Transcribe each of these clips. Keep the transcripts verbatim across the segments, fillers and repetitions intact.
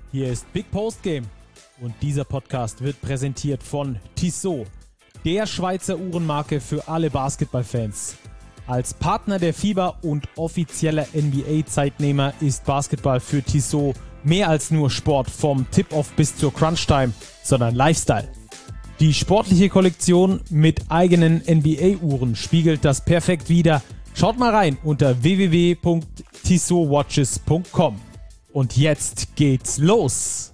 Hier ist Big Post Game und dieser Podcast wird präsentiert von Tissot, der Schweizer Uhrenmarke für alle Basketballfans. Als Partner der FIBA und offizieller N B A-Zeitnehmer ist Basketball für Tissot mehr als nur Sport vom Tip-Off bis zur Crunch-Time, sondern Lifestyle. Die sportliche Kollektion mit eigenen N B A-Uhren spiegelt das perfekt wider. Schaut mal rein unter w w w punkt tissot watches punkt com. Und jetzt geht's los.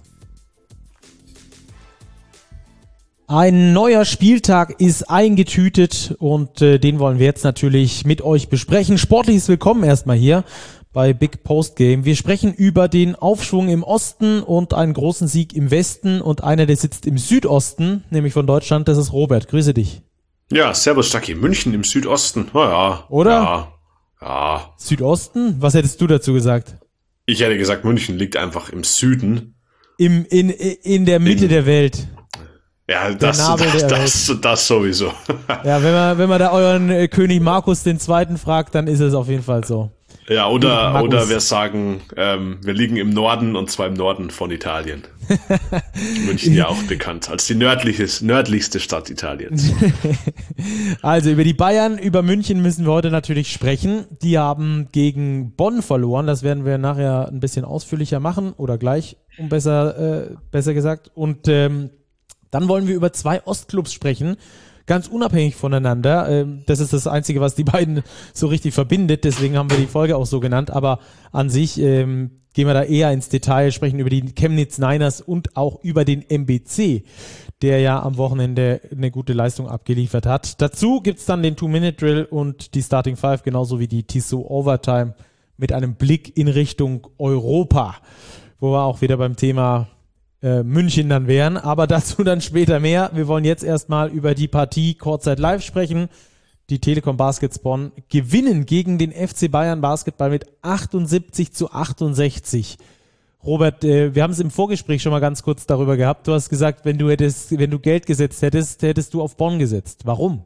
Ein neuer Spieltag ist eingetütet und äh, den wollen wir jetzt natürlich mit euch besprechen. Sportliches Willkommen erstmal hier bei Big Post Game. Wir sprechen über den Aufschwung im Osten und einen großen Sieg im Westen und einer, der sitzt im Südosten, nämlich von Deutschland, das ist Robert. Grüße dich. Ja, servus Stacki. München im Südosten. Oh ja. Oder? Ja. Ja. Südosten? Was hättest du dazu gesagt? Ich hätte gesagt, München liegt einfach im Süden. Im, in, in der Mitte in, der Welt. Ja, das, Nabel das, der das, das, das sowieso. Ja, wenn man, wenn man da euren äh, König Markus den Zweiten fragt, dann ist es auf jeden Fall so. Ja, oder, oder wir sagen, ähm, wir liegen im Norden und zwar im Norden von Italien. München ja auch bekannt als die nördliches, nördlichste Stadt Italiens. Also über die Bayern, über München müssen wir heute natürlich sprechen. Die haben gegen Bonn verloren. Das werden wir nachher ein bisschen ausführlicher machen oder gleich, um besser, äh, besser gesagt. Und ähm, dann wollen wir über zwei Ostclubs sprechen. Ganz unabhängig voneinander. Das ist das Einzige, was die beiden so richtig verbindet. Deswegen haben wir die Folge auch so genannt. Aber an sich ähm, gehen wir da eher ins Detail, sprechen über die Chemnitz Niners und auch über den M B C, der ja am Wochenende eine gute Leistung abgeliefert hat. Dazu gibt's dann den Two-Minute-Drill und die Starting Five, genauso wie die Tissot Overtime mit einem Blick in Richtung Europa, wo wir auch wieder beim Thema München dann wären, aber dazu dann später mehr. Wir wollen jetzt erstmal über die Partie Kurzzeit live sprechen. Die Telekom Baskets Bonn gewinnen gegen den F C Bayern Basketball mit achtundsiebzig zu achtundsechzig. Robert, äh, wir haben es im Vorgespräch schon mal ganz kurz darüber gehabt. Du hast gesagt, wenn du hättest, wenn du Geld gesetzt hättest, hättest du auf Bonn gesetzt. Warum?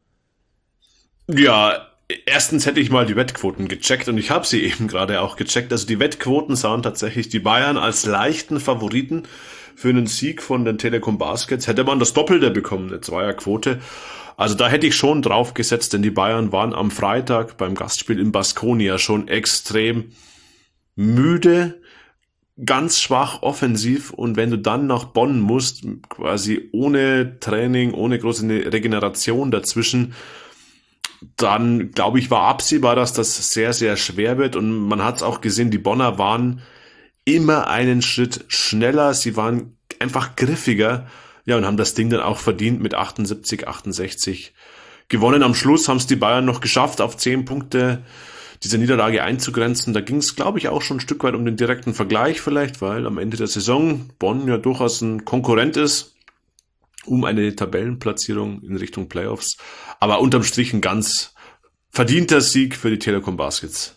Ja, erstens hätte ich mal die Wettquoten gecheckt und ich habe sie eben gerade auch gecheckt. Also die Wettquoten sahen tatsächlich die Bayern als leichten Favoriten für einen Sieg von den Telekom Baskets. Hätte man das Doppelte bekommen, eine Zweierquote. Also da hätte ich schon drauf gesetzt, denn die Bayern waren am Freitag beim Gastspiel in Baskonia schon extrem müde, ganz schwach offensiv, und wenn du dann nach Bonn musst, quasi ohne Training, ohne große Regeneration dazwischen, dann, glaube ich, war absehbar, dass das sehr, sehr schwer wird, und man hat es auch gesehen, die Bonner waren immer einen Schritt schneller, sie waren einfach griffiger, ja, und haben das Ding dann auch verdient mit achtundsiebzig, achtundsechzig gewonnen. Am Schluss haben es die Bayern noch geschafft, auf zehn Punkte diese Niederlage einzugrenzen. Da ging es, glaube ich, auch schon ein Stück weit um den direkten Vergleich vielleicht, weil am Ende der Saison Bonn ja durchaus ein Konkurrent ist um eine Tabellenplatzierung in Richtung Playoffs. Aber unterm Strich ein ganz verdienter Sieg für die Telekom Baskets.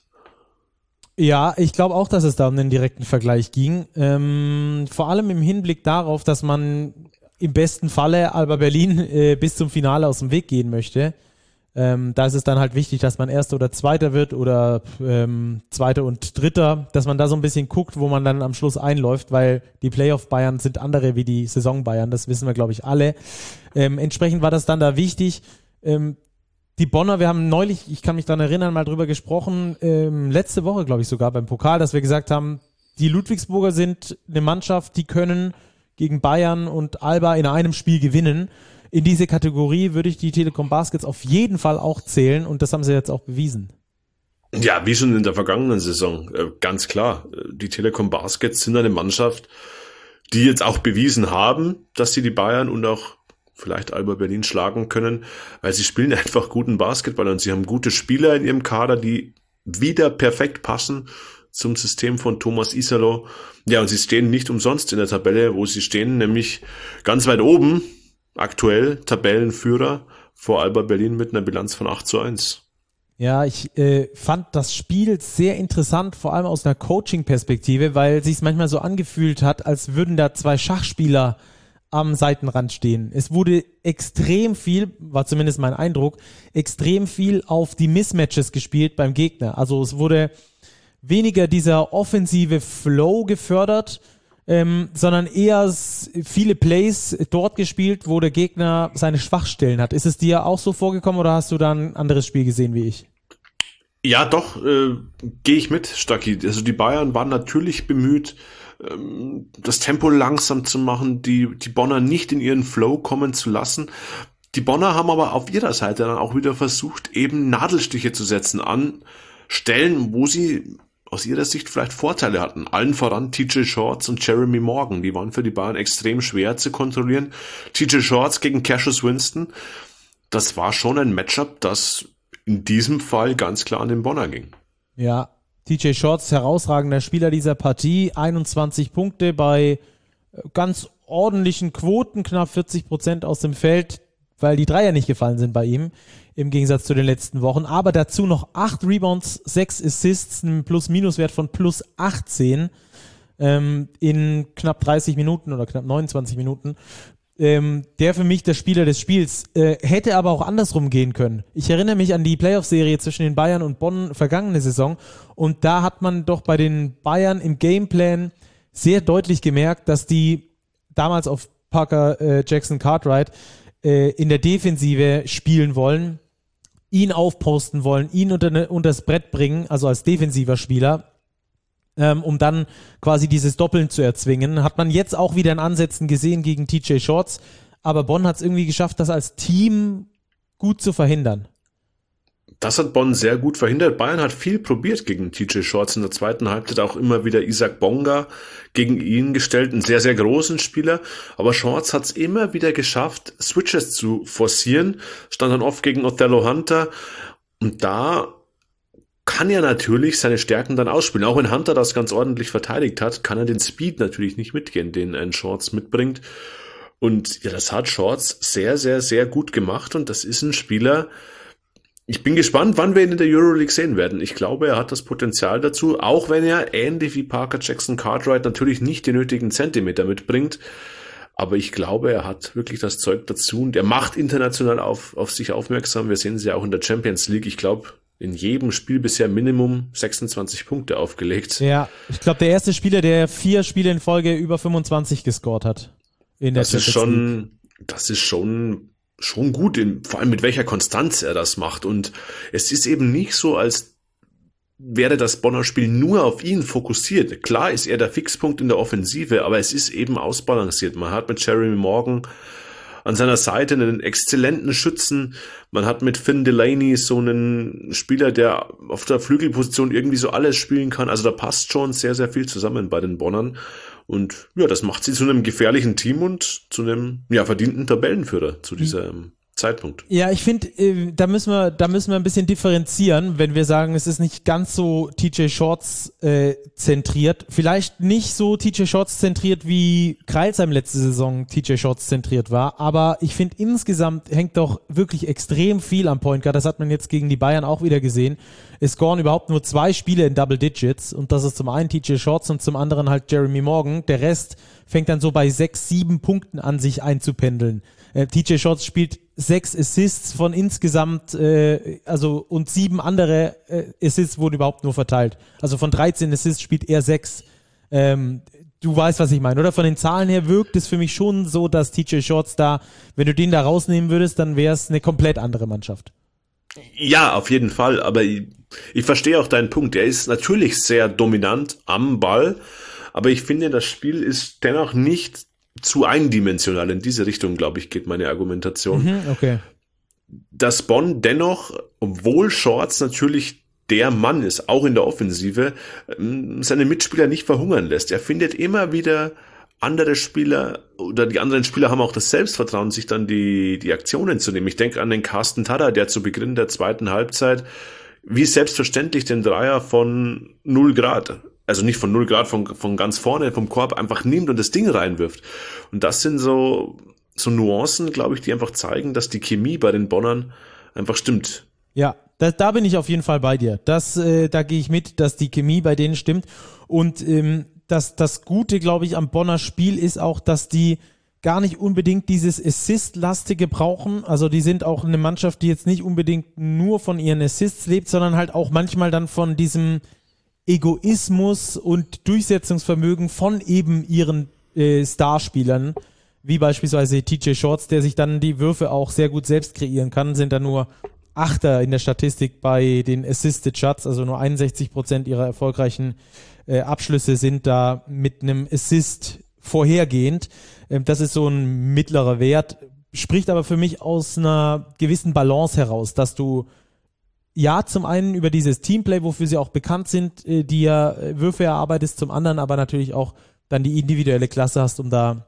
Ja, ich glaube auch, dass es da um den direkten Vergleich ging. Ähm, vor allem im Hinblick darauf, dass man im besten Falle Alba Berlin äh, bis zum Finale aus dem Weg gehen möchte. Ähm, da ist es dann halt wichtig, dass man Erster oder Zweiter wird oder ähm, Zweiter und Dritter, dass man da so ein bisschen guckt, wo man dann am Schluss einläuft, weil die Playoff-Bayern sind andere wie die Saison-Bayern, das wissen wir, glaube ich, alle. Ähm, entsprechend war das dann da wichtig. Ähm, die Bonner, wir haben neulich, ich kann mich daran erinnern, mal drüber gesprochen, ähm, letzte Woche, glaube ich, sogar beim Pokal, dass wir gesagt haben, die Ludwigsburger sind eine Mannschaft, die können gegen Bayern und Alba in einem Spiel gewinnen. In diese Kategorie würde ich die Telekom Baskets auf jeden Fall auch zählen, und das haben sie jetzt auch bewiesen. Ja, wie schon in der vergangenen Saison, ganz klar. Die Telekom Baskets sind eine Mannschaft, die jetzt auch bewiesen haben, dass sie die Bayern und auch vielleicht Alba Berlin schlagen können, weil sie spielen einfach guten Basketball und sie haben gute Spieler in ihrem Kader, die wieder perfekt passen zum System von Thomas Isalo. Ja, und sie stehen nicht umsonst in der Tabelle, wo sie stehen, nämlich ganz weit oben, aktuell Tabellenführer vor Alba Berlin mit einer Bilanz von acht zu eins. Ja, ich äh, fand das Spiel sehr interessant, vor allem aus einer Coaching-Perspektive, weil es sich manchmal so angefühlt hat, als würden da zwei Schachspieler am Seitenrand stehen. Es wurde extrem viel, war zumindest mein Eindruck, extrem viel auf die Mismatches gespielt beim Gegner. Also es wurde weniger dieser offensive Flow gefördert, ähm, sondern eher s- viele Plays dort gespielt, wo der Gegner seine Schwachstellen hat. Ist es dir auch so vorgekommen oder hast du da ein anderes Spiel gesehen wie ich? Ja, doch, äh, gehe ich mit, Stacki. Also die Bayern waren natürlich bemüht, ähm, das Tempo langsam zu machen, die, die Bonner nicht in ihren Flow kommen zu lassen. Die Bonner haben aber auf ihrer Seite dann auch wieder versucht, eben Nadelstiche zu setzen an Stellen, wo sie aus ihrer Sicht vielleicht Vorteile hatten. Allen voran T J Shorts und Jeremy Morgan. Die waren für die Bayern extrem schwer zu kontrollieren. T J Shorts gegen Cassius Winston. Das war schon ein Matchup, das in diesem Fall ganz klar an den Bonner ging. Ja, T J Shorts, herausragender Spieler dieser Partie, einundzwanzig Punkte bei ganz ordentlichen Quoten, knapp vierzig Prozent aus dem Feld, weil die Dreier nicht gefallen sind bei ihm, im Gegensatz zu den letzten Wochen. Aber dazu noch acht Rebounds, sechs Assists, einen Plus-Minus-Wert von plus achtzehn ähm, in knapp dreißig Minuten oder knapp neunundzwanzig Minuten. Ähm, der für mich der Spieler des Spiels, äh, hätte aber auch andersrum gehen können. Ich erinnere mich an die Playoff-Serie zwischen den Bayern und Bonn vergangene Saison und da hat man doch bei den Bayern im Gameplan sehr deutlich gemerkt, dass die damals auf Parker äh, Jackson Cartwright äh, in der Defensive spielen wollen, ihn aufposten wollen, ihn unter, ne, unter das Brett bringen, also als defensiver Spieler, ähm, um dann quasi dieses Doppeln zu erzwingen. Hat man jetzt auch wieder in Ansätzen gesehen gegen T J Shorts, aber Bonn hat es irgendwie geschafft, das als Team gut zu verhindern. Das hat Bonn sehr gut verhindert. Bayern hat viel probiert gegen T J Shorts in der zweiten Halbzeit, auch immer wieder Isaac Bonga gegen ihn gestellt, einen sehr, sehr großen Spieler. Aber Shorts hat es immer wieder geschafft, Switches zu forcieren, stand dann oft gegen Othello Hunter. Und da kann er natürlich seine Stärken dann ausspielen. Auch wenn Hunter das ganz ordentlich verteidigt hat, kann er den Speed natürlich nicht mitgehen, den ein Shorts mitbringt. Und ja, das hat Shorts sehr, sehr, sehr gut gemacht. Und das ist ein Spieler, ich bin gespannt, wann wir ihn in der Euroleague sehen werden. Ich glaube, er hat das Potenzial dazu, auch wenn er ähnlich wie Parker Jackson Cartwright natürlich nicht die nötigen Zentimeter mitbringt. Aber ich glaube, er hat wirklich das Zeug dazu und er macht international auf, auf sich aufmerksam. Wir sehen es ja auch in der Champions League. Ich glaube, in jedem Spiel bisher Minimum sechsundzwanzig Punkte aufgelegt. Ja, ich glaube, der erste Spieler, der vier Spiele in Folge über fünfundzwanzig gescored hat. In der das ist schon, das ist schon, schon gut, in, vor allem mit welcher Konstanz er das macht. Und es ist eben nicht so, als wäre das Bonner Spiel nur auf ihn fokussiert. Klar ist er der Fixpunkt in der Offensive, aber es ist eben ausbalanciert. Man hat mit Jeremy Morgan an seiner Seite einen exzellenten Schützen. Man hat mit Finn Delaney so einen Spieler, der auf der Flügelposition irgendwie so alles spielen kann. Also da passt schon sehr, sehr viel zusammen bei den Bonnern. Und ja, das macht sie zu einem gefährlichen Team und zu einem ja verdienten Tabellenführer zu diesem Zeitpunkt. Ja, ich finde, äh, da müssen wir, da müssen wir ein bisschen differenzieren, wenn wir sagen, es ist nicht ganz so T J Shorts äh, zentriert. Vielleicht nicht so T J Shorts zentriert, wie Kreilsheim letzte Saison T J Shorts zentriert war. Aber ich finde, insgesamt hängt doch wirklich extrem viel am Point Guard. Das hat man jetzt gegen die Bayern auch wieder gesehen. Es scoren überhaupt nur zwei Spiele in Double Digits. Und das ist zum einen T J Shorts und zum anderen halt Jeremy Morgan. Der Rest fängt dann so bei sechs, sieben Punkten an, sich einzupendeln. Äh, T J Shorts spielt sechs Assists von insgesamt, äh, also und sieben andere äh, Assists wurden überhaupt nur verteilt. Also von dreizehn Assists spielt er sechs. Ähm, du weißt, was ich meine, oder? Von den Zahlen her wirkt es für mich schon so, dass T J Shorts da, wenn du den da rausnehmen würdest, dann wäre es eine komplett andere Mannschaft. Ja, auf jeden Fall, aber ich, ich verstehe auch deinen Punkt. Er ist natürlich sehr dominant am Ball, aber ich finde, das Spiel ist dennoch nicht zu eindimensional. In diese Richtung, glaube ich, geht meine Argumentation. Mhm, okay. Dass Bonn dennoch, obwohl Shorts natürlich der Mann ist, auch in der Offensive, seine Mitspieler nicht verhungern lässt. Er findet immer wieder andere Spieler oder die anderen Spieler haben auch das Selbstvertrauen, sich dann die, die Aktionen zu nehmen. Ich denke an den Carsten Tada, der zu Beginn der zweiten Halbzeit wie selbstverständlich den Dreier von null Grad, also nicht von null Grad, von, von ganz vorne vom Korb einfach nimmt und das Ding reinwirft. Und das sind so, so Nuancen, glaube ich, die einfach zeigen, dass die Chemie bei den Bonnern einfach stimmt. Ja, da, da bin ich auf jeden Fall bei dir. Das, äh, da gehe ich mit, dass die Chemie bei denen stimmt. Und ähm, das, das Gute, glaube ich, am Bonner Spiel ist auch, dass die gar nicht unbedingt dieses Assist-lastige brauchen. Also die sind auch eine Mannschaft, die jetzt nicht unbedingt nur von ihren Assists lebt, sondern halt auch manchmal dann von diesem Egoismus und Durchsetzungsvermögen von eben ihren äh, Starspielern, wie beispielsweise T J Shorts, der sich dann die Würfe auch sehr gut selbst kreieren kann, sind da nur Achter in der Statistik bei den Assisted Shots, also nur einundsechzig Prozent ihrer erfolgreichen äh, Abschlüsse sind da mit einem Assist vorhergehend. Ähm, das ist so ein mittlerer Wert, spricht aber für mich aus einer gewissen Balance heraus, dass du ja zum einen über dieses Teamplay, wofür sie auch bekannt sind, äh, die ja Würfe erarbeitest, zum anderen aber natürlich auch dann die individuelle Klasse hast, um da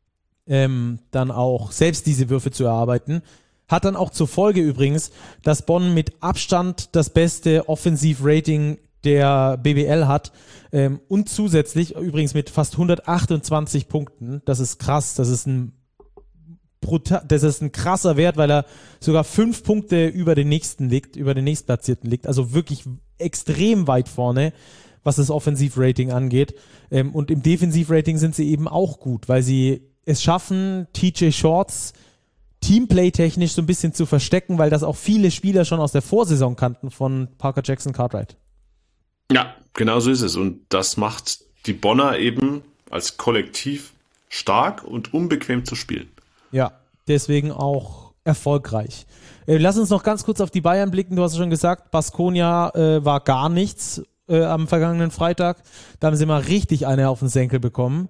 ähm, dann auch selbst diese Würfe zu erarbeiten. Hat dann auch zur Folge übrigens, dass Bonn mit Abstand das beste Offensivrating der B B L hat ähm, und zusätzlich übrigens mit fast hundertachtundzwanzig Punkten. Das ist krass, das ist ein brutal, das ist ein krasser Wert, weil er sogar fünf Punkte über den nächsten liegt, über den nächstplatzierten liegt. Also wirklich extrem weit vorne, was das Offensivrating angeht. Ähm, und im Defensivrating sind sie eben auch gut, weil sie es schaffen, T J Shorts Teamplay-technisch so ein bisschen zu verstecken, weil das auch viele Spieler schon aus der Vorsaison kannten von Parker Jackson Cartwright. Ja, genau so ist es. Und das macht die Bonner eben als Kollektiv stark und unbequem zu spielen. Ja, deswegen auch erfolgreich. Äh, lass uns noch ganz kurz auf die Bayern blicken. Du hast schon gesagt, Baskonia äh, war gar nichts äh, am vergangenen Freitag. Da haben sie mal richtig eine auf den Senkel bekommen.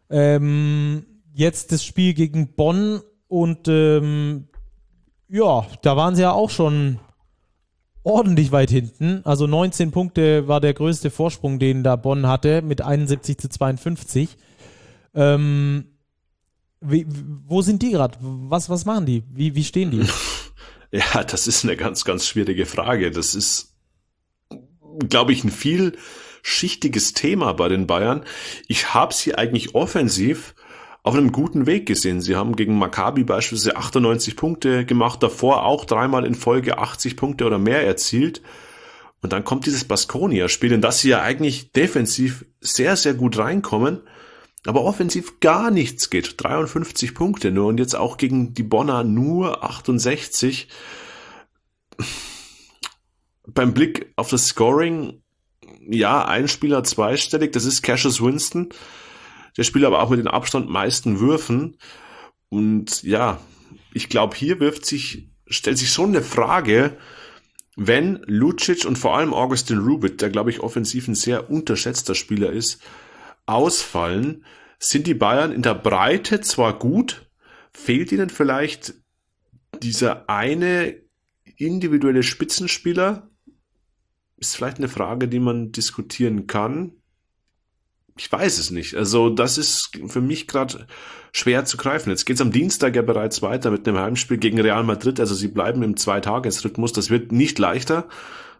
Ähm, jetzt das Spiel gegen Bonn. Und ähm, ja, da waren sie ja auch schon ordentlich weit hinten. Also neunzehn Punkte war der größte Vorsprung, den da Bonn hatte, mit einundsiebzig zu zweiundfünfzig. Ähm, wie, wo sind die gerade? Was, was machen die? Wie, wie stehen die? Ja, das ist eine ganz, ganz schwierige Frage. Das ist, glaube ich, ein vielschichtiges Thema bei den Bayern. Ich habe sie eigentlich offensiv auf einem guten Weg gesehen. Sie haben gegen Maccabi beispielsweise achtundneunzig Punkte gemacht, davor auch dreimal in Folge achtzig Punkte oder mehr erzielt. Und dann kommt dieses Baskonia-Spiel, in das sie ja eigentlich defensiv sehr, sehr gut reinkommen, aber offensiv gar nichts geht. dreiundfünfzig Punkte nur und jetzt auch gegen die Bonner nur achtundsechzig. Beim Blick auf das Scoring, ja, ein Spieler zweistellig, das ist Cassius Winston. Der spielt aber auch mit den Abstand meisten Würfen. Und ja, ich glaube, hier wirft sich, stellt sich schon eine Frage, wenn Lucic und vor allem Augustin Rubit, der glaube ich offensiv ein sehr unterschätzter Spieler ist, ausfallen, sind die Bayern in der Breite zwar gut, fehlt ihnen vielleicht dieser eine individuelle Spitzenspieler? Ist vielleicht eine Frage, die man diskutieren kann. Ich weiß es nicht. Also das ist für mich gerade schwer zu greifen. Jetzt geht es am Dienstag ja bereits weiter mit einem Heimspiel gegen Real Madrid. Also sie bleiben im Zweitagesrhythmus. Das wird nicht leichter.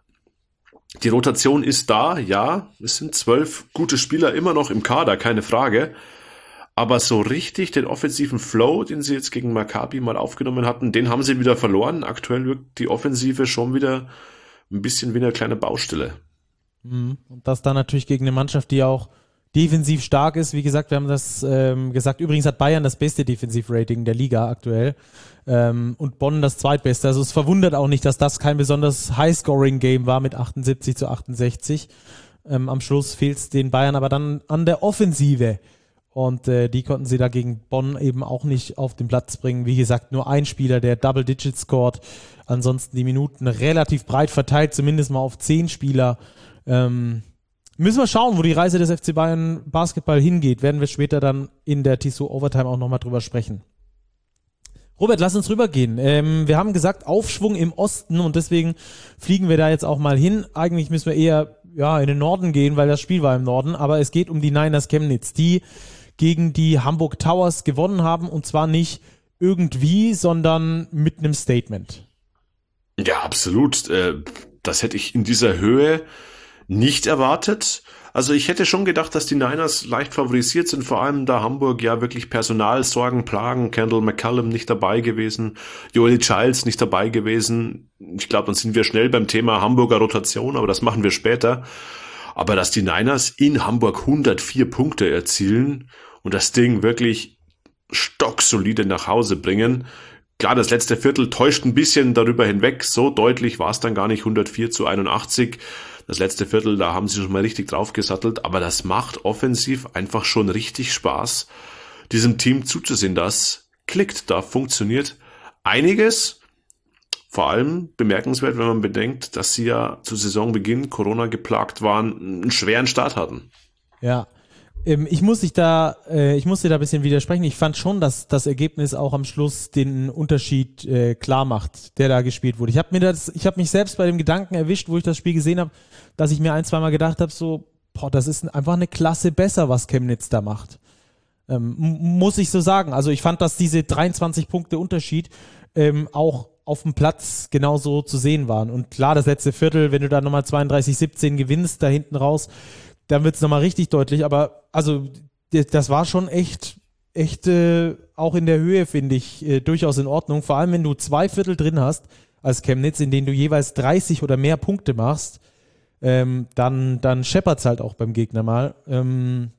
Die Rotation ist da, ja. Es sind zwölf gute Spieler immer noch im Kader, keine Frage. Aber so richtig den offensiven Flow, den sie jetzt gegen Maccabi mal aufgenommen hatten, den haben sie wieder verloren. Aktuell wirkt die Offensive schon wieder ein bisschen wie eine kleine Baustelle. Und das dann natürlich gegen eine Mannschaft, die ja auch defensiv stark ist. Wie gesagt, wir haben das ähm, gesagt. Übrigens hat Bayern das beste Defensivrating der Liga aktuell ähm, und Bonn das zweitbeste. Also es verwundert auch nicht, dass das kein besonders High-Scoring-Game war mit achtundsiebzig zu achtundsechzig. Ähm, am Schluss fehlt es den Bayern aber dann an der Offensive. Und äh, die konnten sie da gegen Bonn eben auch nicht auf den Platz bringen. Wie gesagt, nur ein Spieler, der Double Digit scored. Ansonsten die Minuten relativ breit verteilt, zumindest mal auf zehn Spieler. Ähm, müssen wir schauen, wo die Reise des F C Bayern Basketball hingeht. Werden wir später dann in der Tissot Overtime auch nochmal drüber sprechen. Robert, lass uns rübergehen. Ähm, wir haben gesagt, Aufschwung im Osten und deswegen fliegen wir da jetzt auch mal hin. Eigentlich müssen wir eher ja, in den Norden gehen, weil das Spiel war im Norden. Aber es geht um die Niners Chemnitz, die gegen die Hamburg Towers gewonnen haben und zwar nicht irgendwie, sondern mit einem Statement. Ja, absolut. Das hätte ich in dieser Höhe nicht erwartet. Also ich hätte schon gedacht, dass die Niners leicht favorisiert sind, vor allem da Hamburg ja wirklich Personalsorgen plagen. Kendall McCallum nicht dabei gewesen, Joel Childs nicht dabei gewesen. Ich glaube, dann sind wir schnell beim Thema Hamburger Rotation, aber das machen wir später. Aber dass die Niners in Hamburg hundertvier Punkte erzielen und das Ding wirklich stocksolide nach Hause bringen. Klar, das letzte Viertel täuscht ein bisschen darüber hinweg. So deutlich war es dann gar nicht, hundertvier zu einundachtzig. Das letzte Viertel, da haben sie schon mal richtig draufgesattelt, aber das macht offensiv einfach schon richtig Spaß, diesem Team zuzusehen. Das klickt, da funktioniert einiges. Vor allem bemerkenswert, wenn man bedenkt, dass sie ja zu Saisonbeginn Corona geplagt waren, einen schweren Start hatten. Ja, ähm, ich muss dich da, äh, ich muss dir da ein bisschen widersprechen. Ich fand schon, dass das Ergebnis auch am Schluss den Unterschied äh, klar macht, der da gespielt wurde. Ich habe mir das, ich habe mich selbst bei dem Gedanken erwischt, wo ich das Spiel gesehen habe, dass ich mir ein, zweimal gedacht habe, so, boah, das ist einfach eine Klasse besser, was Chemnitz da macht. Ähm, muss ich so sagen. Also ich fand, dass diese dreiundzwanzig Punkte Unterschied ähm, auch auf dem Platz genauso zu sehen waren. Und klar, das letzte Viertel, wenn du da nochmal zweiunddreißig siebzehn gewinnst, da hinten raus, dann wird es nochmal richtig deutlich. Aber also das war schon echt, echt äh, auch in der Höhe, finde ich, äh, durchaus in Ordnung. Vor allem, wenn du zwei Viertel drin hast als Chemnitz, in denen du jeweils dreißig oder mehr Punkte machst, ähm, dann, dann scheppert's halt auch beim Gegner mal. Ähm,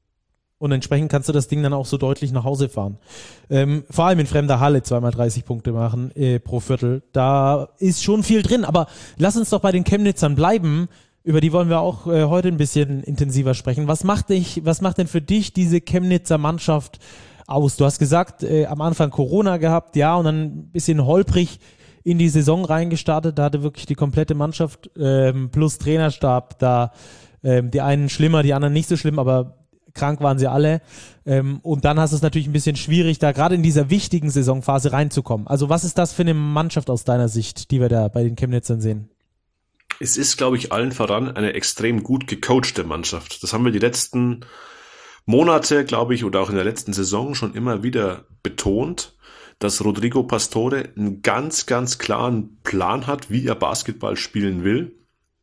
Und entsprechend kannst du das Ding dann auch so deutlich nach Hause fahren. Ähm, vor allem in fremder Halle zweimal dreißig Punkte machen äh, pro Viertel. Da ist schon viel drin. Aber lass uns doch bei den Chemnitzern bleiben. Über die wollen wir auch äh, heute ein bisschen intensiver sprechen. Was macht dich, was macht denn für dich diese Chemnitzer Mannschaft aus? Du hast gesagt, äh, am Anfang Corona gehabt, ja, und dann ein bisschen holprig in die Saison reingestartet. Da hatte wirklich die komplette Mannschaft ähm, plus Trainerstab da. Ähm, die einen schlimmer, die anderen nicht so schlimm, aber krank waren sie alle. Ähm, und dann hast du es natürlich ein bisschen schwierig, da gerade in dieser wichtigen Saisonphase reinzukommen. Also was ist das für eine Mannschaft aus deiner Sicht, die wir da bei den Chemnitzern sehen? Es ist, glaube ich, allen voran eine extrem gut gecoachte Mannschaft. Das haben wir die letzten Monate, glaube ich, oder auch in der letzten Saison schon immer wieder betont, dass Rodrigo Pastore einen ganz, ganz klaren Plan hat, wie er Basketball spielen will.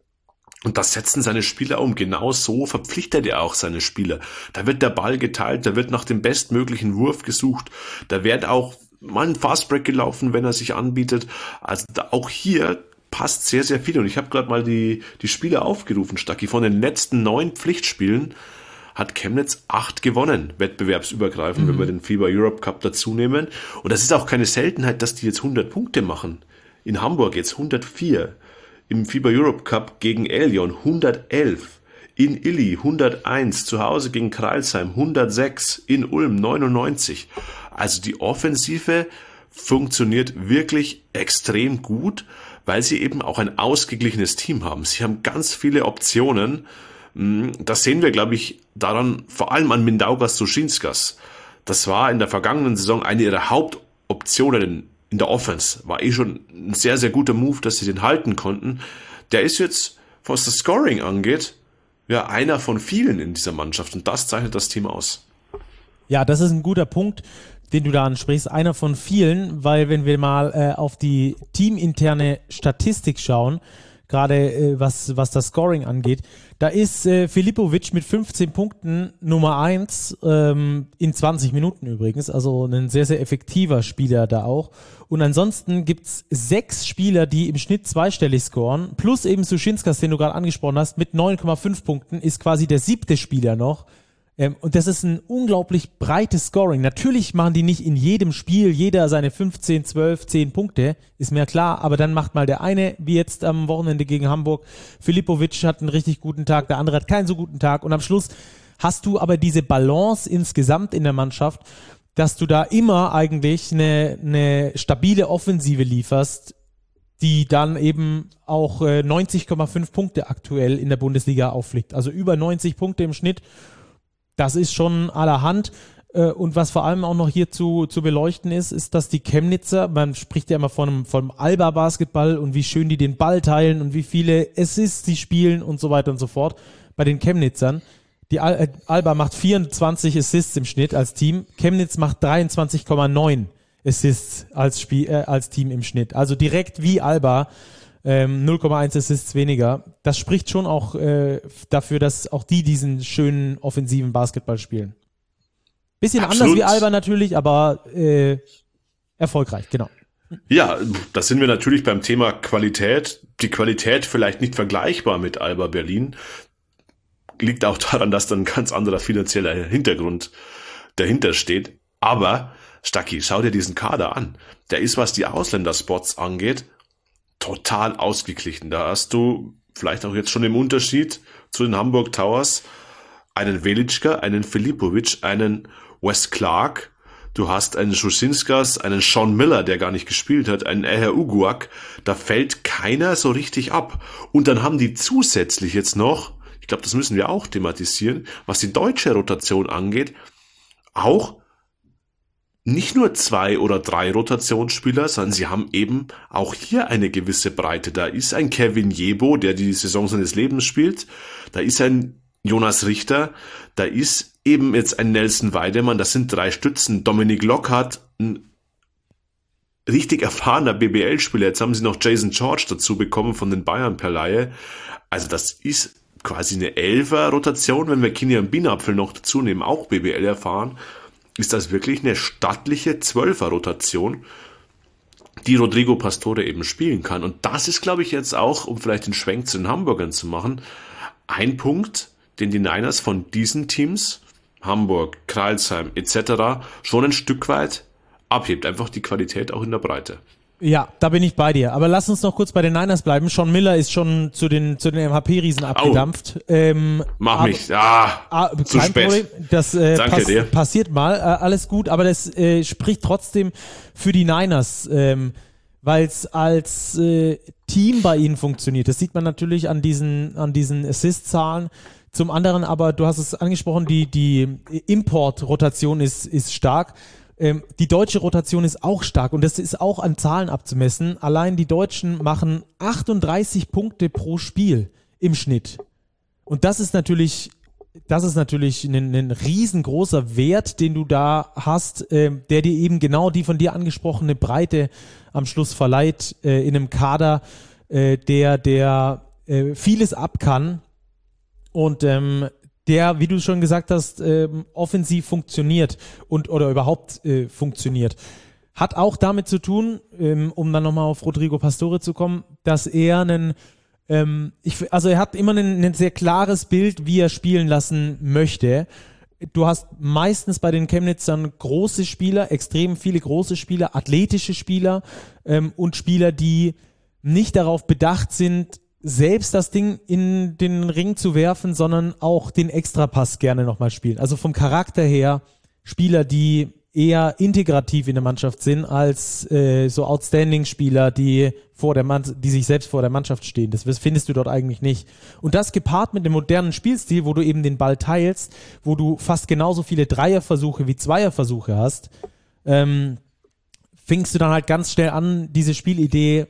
Und das setzen seine Spieler um. Genau so verpflichtet er auch seine Spieler. Da wird der Ball geteilt, da wird nach dem bestmöglichen Wurf gesucht, da wird auch mal ein Fastbreak gelaufen, wenn er sich anbietet. Also da, auch hier passt sehr, sehr viel. Und ich habe gerade mal die, die Spieler aufgerufen, Stacki. Von den letzten neun Pflichtspielen hat Chemnitz acht gewonnen, wettbewerbsübergreifend, mhm. wenn wir den FIBA Europe Cup dazu nehmen. Und das ist auch keine Seltenheit, dass die jetzt hundert Punkte machen. In Hamburg jetzt hundertvier. Im FIBA Europe Cup gegen Elion hundertelf, in Illy hunderteins, zu Hause gegen Crailsheim hundertsechs, in Ulm neunundneunzig. Also die Offensive funktioniert wirklich extrem gut, weil sie eben auch ein ausgeglichenes Team haben. Sie haben ganz viele Optionen. Das sehen wir, glaube ich, daran, vor allem an Mindaugas Suschinskas. Das war in der vergangenen Saison eine ihrer Hauptoptionen in der Offense. War eh schon ein sehr, sehr guter Move, dass sie den halten konnten. Der ist jetzt, was das Scoring angeht, ja einer von vielen in dieser Mannschaft. Und das zeichnet das Team aus. Ja, das ist ein guter Punkt, den du da ansprichst. Einer von vielen, weil wenn wir mal äh, auf die teaminterne Statistik schauen, gerade äh, was, was das Scoring angeht, da ist äh, Filipovic mit fünfzehn Punkten Nummer eins, ähm, in zwanzig Minuten übrigens, also ein sehr, sehr effektiver Spieler da auch. Und ansonsten gibt's sechs Spieler, die im Schnitt zweistellig scoren, plus eben Suschinskas, den du gerade angesprochen hast, mit neun Komma fünf Punkten, ist quasi der siebte Spieler noch. Ähm, und das ist ein unglaublich breites Scoring. Natürlich machen die nicht in jedem Spiel jeder seine fünfzehn, zwölf, zehn Punkte, ist mir klar, aber dann macht mal der eine, wie jetzt am Wochenende gegen Hamburg, Filipovic hat einen richtig guten Tag, der andere hat keinen so guten Tag und am Schluss hast du aber diese Balance insgesamt in der Mannschaft, dass du da immer eigentlich eine, eine stabile Offensive lieferst, die dann eben auch äh, neunzig Komma fünf Punkte aktuell in der Bundesliga auffliegt. Also über neunzig Punkte im Schnitt. Das ist schon allerhand. Und was vor allem auch noch hier zu, zu beleuchten ist, ist, dass die Chemnitzer, man spricht ja immer von vom Alba-Basketball und wie schön die den Ball teilen und wie viele Assists sie spielen und so weiter und so fort. Bei den Chemnitzern, die Al- Alba macht vierundzwanzig Assists im Schnitt als Team, Chemnitz macht dreiundzwanzig Komma neun Assists als, Spiel, äh, als Team im Schnitt. Also direkt wie Alba. Ähm, null Komma eins Assists weniger. Das spricht schon auch äh, dafür, dass auch die diesen schönen offensiven Basketball spielen. Bisschen Absolut. Anders wie Alba natürlich, aber äh, erfolgreich, genau. Ja, da sind wir natürlich beim Thema Qualität. Die Qualität vielleicht nicht vergleichbar mit Alba Berlin. Liegt auch daran, dass dann ein ganz anderer finanzieller Hintergrund dahinter steht. Aber, Stacki, schau dir diesen Kader an. Der ist, was die Ausländerspots angeht, total ausgeglichen. Da hast du vielleicht auch jetzt schon im Unterschied zu den Hamburg Towers, einen Velitschka, einen Filipovic, einen Wes Clark, du hast einen Schusinskas, einen Sean Miller, der gar nicht gespielt hat, einen Eher Uguak, da fällt keiner so richtig ab. Und dann haben die zusätzlich jetzt noch, ich glaube, das müssen wir auch thematisieren, was die deutsche Rotation angeht, auch nicht nur zwei oder drei Rotationsspieler, sondern sie haben eben auch hier eine gewisse Breite. Da ist ein Kevin Jebo, der die Saison seines Lebens spielt. Da ist ein Jonas Richter. Da ist eben jetzt ein Nelson Weidemann. Das sind drei Stützen. Dominik Lockhart, ein richtig erfahrener B B L-Spieler. Jetzt haben sie noch Jason George dazu bekommen von den Bayern per Leihe. Also das ist quasi eine Elfer-Rotation. Wenn wir Kilian Bienapfel noch dazu nehmen, auch B B L erfahren, ist das wirklich eine stattliche Zwölfer-Rotation, die Rodrigo Pastore eben spielen kann. Und das ist, glaube ich, jetzt auch, um vielleicht den Schwenk zu den Hamburgern zu machen, ein Punkt, den die Niners von diesen Teams, Hamburg, Crailsheim et cetera, schon ein Stück weit abhebt. Einfach die Qualität auch in der Breite. Ja, da bin ich bei dir. Aber lass uns noch kurz bei den Niners bleiben. Sean Miller ist schon zu den zu den M H P-Riesen abgedampft. Oh, ähm, mach aber, mich. Ah, ah, zu spät. Problem. Das äh, Danke pass, dir. passiert mal. Äh, alles gut, aber das äh, spricht trotzdem für die Niners, ähm, weil es als äh, Team bei ihnen funktioniert. Das sieht man natürlich an diesen an diesen Assist-Zahlen. Zum anderen aber, du hast es angesprochen, die die Import-Rotation ist ist stark. Die deutsche Rotation ist auch stark und das ist auch an Zahlen abzumessen. Allein die Deutschen machen achtunddreißig Punkte pro Spiel im Schnitt. Und das ist natürlich, das ist natürlich ein, ein riesengroßer Wert, den du da hast, äh, der dir eben genau die von dir angesprochene Breite am Schluss verleiht äh, in einem Kader, äh, der, der äh, vieles ab kann und ähm, der, wie du schon gesagt hast, ähm, offensiv funktioniert und oder überhaupt äh, funktioniert. Hat auch damit zu tun, ähm, um dann nochmal auf Rodrigo Pastore zu kommen, dass er einen, ähm, ich, also er hat immer ein, ein sehr klares Bild, wie er spielen lassen möchte. Du hast meistens bei den Chemnitzern große Spieler, extrem viele große Spieler, athletische Spieler ähm, und Spieler, die nicht darauf bedacht sind, selbst das Ding in den Ring zu werfen, sondern auch den Extrapass gerne nochmal spielen. Also vom Charakter her Spieler, die eher integrativ in der Mannschaft sind, als äh, so Outstanding-Spieler, die vor der Mann- die sich selbst vor der Mannschaft stehen. Das findest du dort eigentlich nicht. Und das gepaart mit dem modernen Spielstil, wo du eben den Ball teilst, wo du fast genauso viele Dreierversuche wie Zweierversuche hast, ähm, fingst du dann halt ganz schnell an, diese Spielidee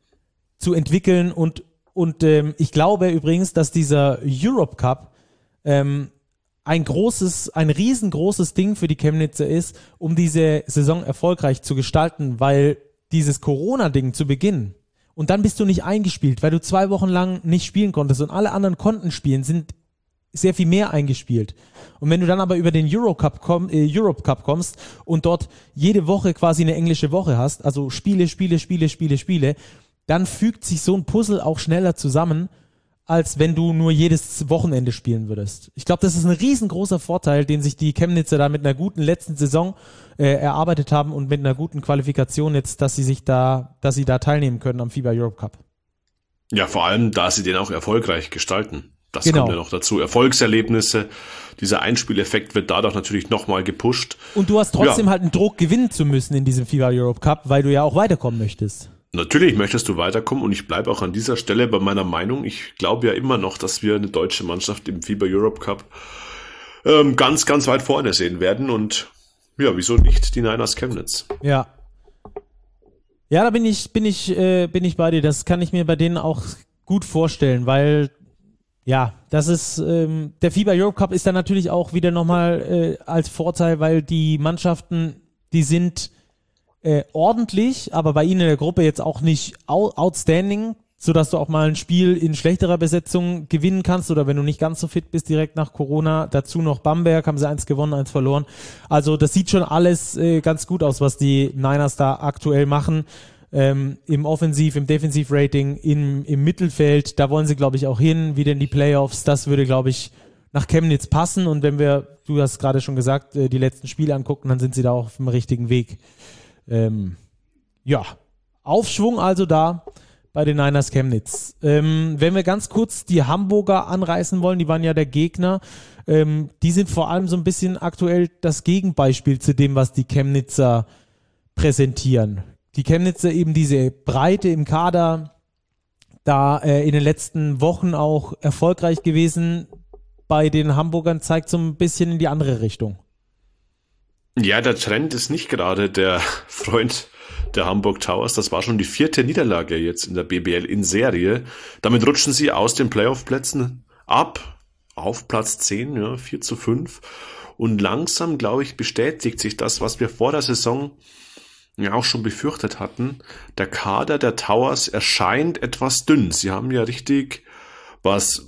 zu entwickeln und Und ähm, ich glaube übrigens, dass dieser Europe Cup ähm, ein großes, ein riesengroßes Ding für die Chemnitzer ist, um diese Saison erfolgreich zu gestalten, weil dieses Corona-Ding zu Beginn und dann bist du nicht eingespielt, weil du zwei Wochen lang nicht spielen konntest und alle anderen konnten spielen, sind sehr viel mehr eingespielt. Und wenn du dann aber über den Euro Cup komm, äh, Europe Cup kommst und dort jede Woche quasi eine englische Woche hast, also Spiele, Spiele, Spiele, Spiele, Spiele, dann fügt sich so ein Puzzle auch schneller zusammen, als wenn du nur jedes Wochenende spielen würdest. Ich glaube, das ist ein riesengroßer Vorteil, den sich die Chemnitzer da mit einer guten letzten Saison äh, erarbeitet haben und mit einer guten Qualifikation jetzt, dass sie sich da, dass sie da teilnehmen können am FIBA Europe Cup. Ja, vor allem, da sie den auch erfolgreich gestalten. Das genau. kommt ja noch dazu. Erfolgserlebnisse, dieser Einspieleffekt wird dadurch natürlich nochmal gepusht. Und du hast trotzdem ja. halt einen Druck, gewinnen zu müssen in diesem FIBA Europe Cup, weil du ja auch weiterkommen möchtest. Natürlich möchtest du weiterkommen und ich bleibe auch an dieser Stelle bei meiner Meinung. Ich glaube ja immer noch, dass wir eine deutsche Mannschaft im FIBA Europe Cup ähm, ganz, ganz weit vorne sehen werden und ja, wieso nicht die Niners Chemnitz? Ja. Ja, da bin ich, bin ich, äh, bin ich bei dir. Das kann ich mir bei denen auch gut vorstellen, weil ja, das ist, ähm, der FIBA Europe Cup ist dann natürlich auch wieder nochmal äh, als Vorteil, weil die Mannschaften, die sind Äh, ordentlich, aber bei ihnen in der Gruppe jetzt auch nicht outstanding, sodass du auch mal ein Spiel in schlechterer Besetzung gewinnen kannst oder wenn du nicht ganz so fit bist direkt nach Corona. Dazu noch Bamberg, haben sie eins gewonnen, eins verloren. Also das sieht schon alles äh, ganz gut aus, was die Niners da aktuell machen. Ähm, im Offensiv-, im Defensiv-Rating, im, im Mittelfeld, da wollen sie, glaube ich, auch hin, wieder in die Playoffs. Das würde, glaube ich, nach Chemnitz passen und wenn wir, du hast gerade schon gesagt, äh, die letzten Spiele angucken, dann sind sie da auch auf dem richtigen Weg. Ähm, ja, Aufschwung also da bei den Niners Chemnitz. Ähm, wenn wir ganz kurz die Hamburger anreißen wollen, die waren ja der Gegner, ähm, die sind vor allem so ein bisschen aktuell das Gegenbeispiel zu dem, was die Chemnitzer präsentieren. Die Chemnitzer eben diese Breite im Kader, da äh, in den letzten Wochen auch erfolgreich gewesen. Bei den Hamburgern zeigt so ein bisschen in die andere Richtung. Ja, der Trend ist nicht gerade der Freund der Hamburg Towers. Das war schon die vierte Niederlage jetzt in der B B L in Serie. Damit rutschen sie aus den Playoff-Plätzen ab auf Platz zehn, ja, vier zu fünf. Und langsam, glaube ich, bestätigt sich das, was wir vor der Saison ja auch schon befürchtet hatten. Der Kader der Towers erscheint etwas dünn. Sie haben ja richtig, was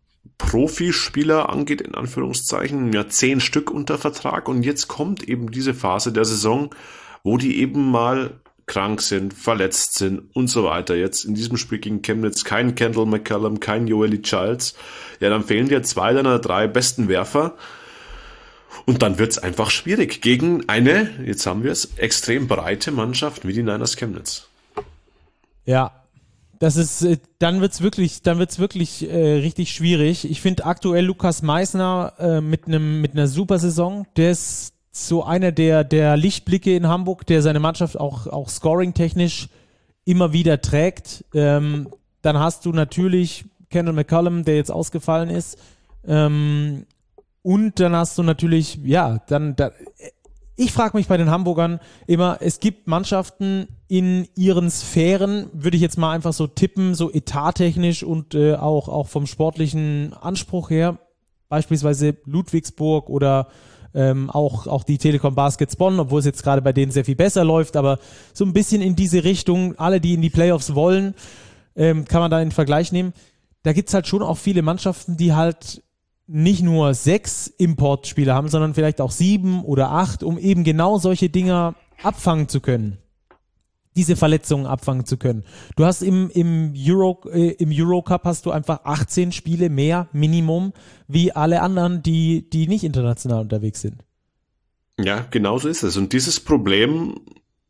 Profispieler angeht, in Anführungszeichen, ja zehn Stück unter Vertrag. Und jetzt kommt eben diese Phase der Saison, wo die eben mal krank sind, verletzt sind und so weiter. Jetzt in diesem Spiel gegen Chemnitz kein Kendall McCallum, kein Joely Childs. Ja, dann fehlen dir zwei deiner drei besten Werfer. Und dann wird's einfach schwierig gegen eine, jetzt haben wir es, extrem breite Mannschaft wie die Niners Chemnitz. Ja, das ist, dann wird's wirklich, dann wird's wirklich äh, richtig schwierig. Ich finde aktuell Lukas Meissner äh, mit einem mit einer super Saison. Der ist so einer der der Lichtblicke in Hamburg, der seine Mannschaft auch auch scoring-technisch immer wieder trägt. Ähm, dann hast du natürlich Kendall McCallum, der jetzt ausgefallen ist. Ähm, und dann hast du natürlich, ja, dann, da, ich frage mich bei den Hamburgern immer, es gibt Mannschaften in ihren Sphären, würde ich jetzt mal einfach so tippen, so etattechnisch und äh, auch, auch vom sportlichen Anspruch her, beispielsweise Ludwigsburg oder ähm, auch, auch die Telekom Baskets Bonn, obwohl es jetzt gerade bei denen sehr viel besser läuft, aber so ein bisschen in diese Richtung, alle, die in die Playoffs wollen, ähm, kann man da in den Vergleich nehmen. Da gibt es halt schon auch viele Mannschaften, die halt nicht nur sechs Importspieler haben, sondern vielleicht auch sieben oder acht, um eben genau solche Dinger abfangen zu können. Diese Verletzungen abfangen zu können. Du hast im, im Euro, äh, im Eurocup hast du einfach achtzehn Spiele mehr Minimum wie alle anderen, die, die nicht international unterwegs sind. Ja, genau so ist es. Und dieses Problem,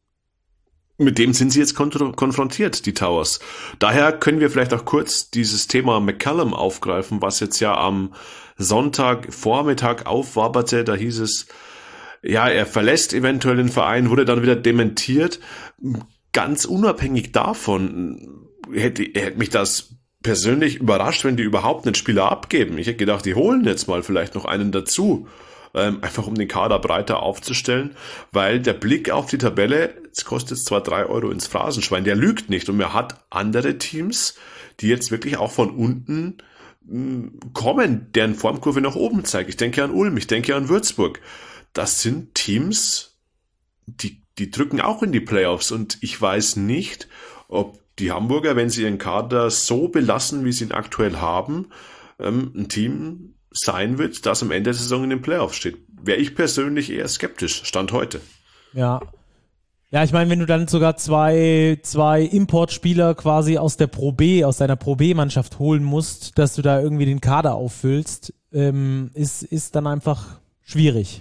mit dem sind sie jetzt kon- konfrontiert, die Towers. Daher können wir vielleicht auch kurz dieses Thema McCallum aufgreifen, was jetzt ja am Sonntagvormittag aufwaberte. Da hieß es, ja, er verlässt eventuell den Verein, wurde dann wieder dementiert. Ganz unabhängig davon hätte, hätte mich das persönlich überrascht, wenn die überhaupt einen Spieler abgeben. Ich hätte gedacht, die holen jetzt mal vielleicht noch einen dazu. Einfach um den Kader breiter aufzustellen, weil der Blick auf die Tabelle, es kostet zwar drei Euro ins Phrasenschwein, der lügt nicht und man hat andere Teams, die jetzt wirklich auch von unten mh, kommen, deren Formkurve nach oben zeigt. Ich denke an Ulm, ich denke an Würzburg. Das sind Teams, die, die drücken auch in die Playoffs und ich weiß nicht, ob die Hamburger, wenn sie ihren Kader so belassen, wie sie ihn aktuell haben, ähm, ein Team sein wird, das am Ende der Saison in den Playoffs steht. Wäre ich persönlich eher skeptisch, Stand heute. Ja. Ja, ich meine, wenn du dann sogar zwei, zwei Importspieler quasi aus der Pro B, aus deiner Pro B-Mannschaft holen musst, dass du da irgendwie den Kader auffüllst, ähm, ist, ist dann einfach schwierig.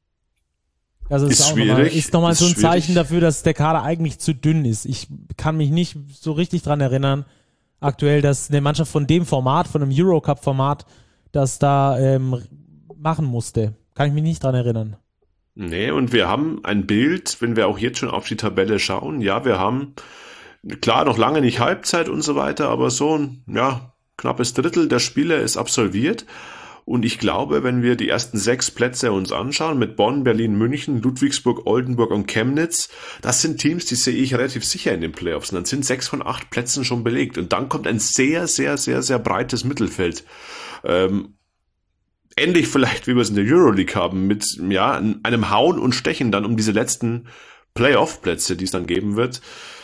Also ist, ist auch schwierig. Noch mal, ist nochmal so ein schwierig. Zeichen dafür, dass der Kader eigentlich zu dünn ist. Ich kann mich nicht so richtig dran erinnern, aktuell, dass eine Mannschaft von dem Format, von einem Eurocup-Format, das da ähm, machen musste. Kann ich mich nicht dran erinnern. Nee, und wir haben ein Bild, wenn wir auch jetzt schon auf die Tabelle schauen. Ja, wir haben, klar, noch lange nicht Halbzeit und so weiter, aber so ein, ja, knappes Drittel der Spiele ist absolviert. Und ich glaube, wenn wir die ersten sechs Plätze uns anschauen, mit Bonn, Berlin, München, Ludwigsburg, Oldenburg und Chemnitz, das sind Teams, die sehe ich relativ sicher in den Playoffs. Und dann sind sechs von acht Plätzen schon belegt. Und dann kommt ein sehr, sehr, sehr, sehr breites Mittelfeld. Ähm, ähnlich vielleicht, wie wir es in der Euroleague haben, mit ja einem Hauen und Stechen dann um diese letzten Playoff-Plätze, die es dann geben wird.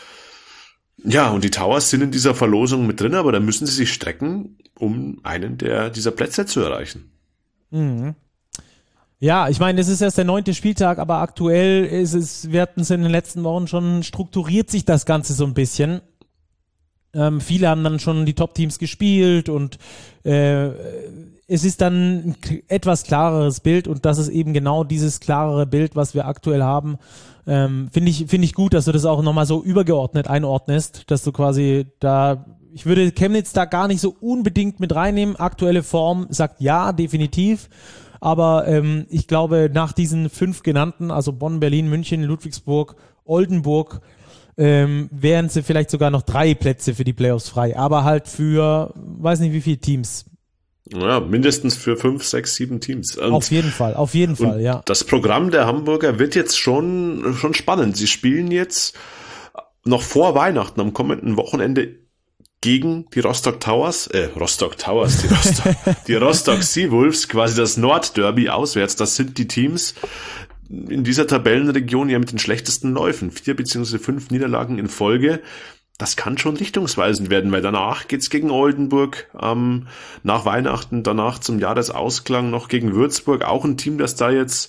Ja, und die Towers sind in dieser Verlosung mit drin, aber da müssen sie sich strecken, um einen der dieser Plätze zu erreichen. Mhm. Ja, ich meine, es ist erst der neunte Spieltag, aber aktuell ist es, wir hatten es in den letzten Wochen schon, strukturiert sich das Ganze so ein bisschen. Ähm, viele haben dann schon die Top-Teams gespielt und äh, es ist dann ein etwas klareres Bild und das ist eben genau dieses klarere Bild, was wir aktuell haben. Ähm, finde ich, finde ich gut, dass du das auch nochmal so übergeordnet einordnest, dass du quasi da, ich würde Chemnitz da gar nicht so unbedingt mit reinnehmen. Aktuelle Form sagt ja, definitiv. Aber ähm, ich glaube, nach diesen fünf genannten, also Bonn, Berlin, München, Ludwigsburg, Oldenburg, ähm, wären sie vielleicht sogar noch drei Plätze für die Playoffs frei. Aber halt für, weiß nicht wie viele Teams. Ja, mindestens für fünf, sechs, sieben Teams. Und, auf jeden Fall, auf jeden Fall, ja. Das Programm der Hamburger wird jetzt schon, schon spannend. Sie spielen jetzt noch vor Weihnachten am kommenden Wochenende gegen die Rostock Towers, äh, Rostock Towers, die Rostock, die Rostock Seawolves, quasi das Nordderby auswärts. Das sind die Teams in dieser Tabellenregion ja mit den schlechtesten Läufen. Vier beziehungsweise fünf Niederlagen in Folge. Das kann schon richtungsweisend werden, weil danach geht's gegen Oldenburg, ähm, nach Weihnachten, danach zum Jahresausklang noch gegen Würzburg. Auch ein Team, das da jetzt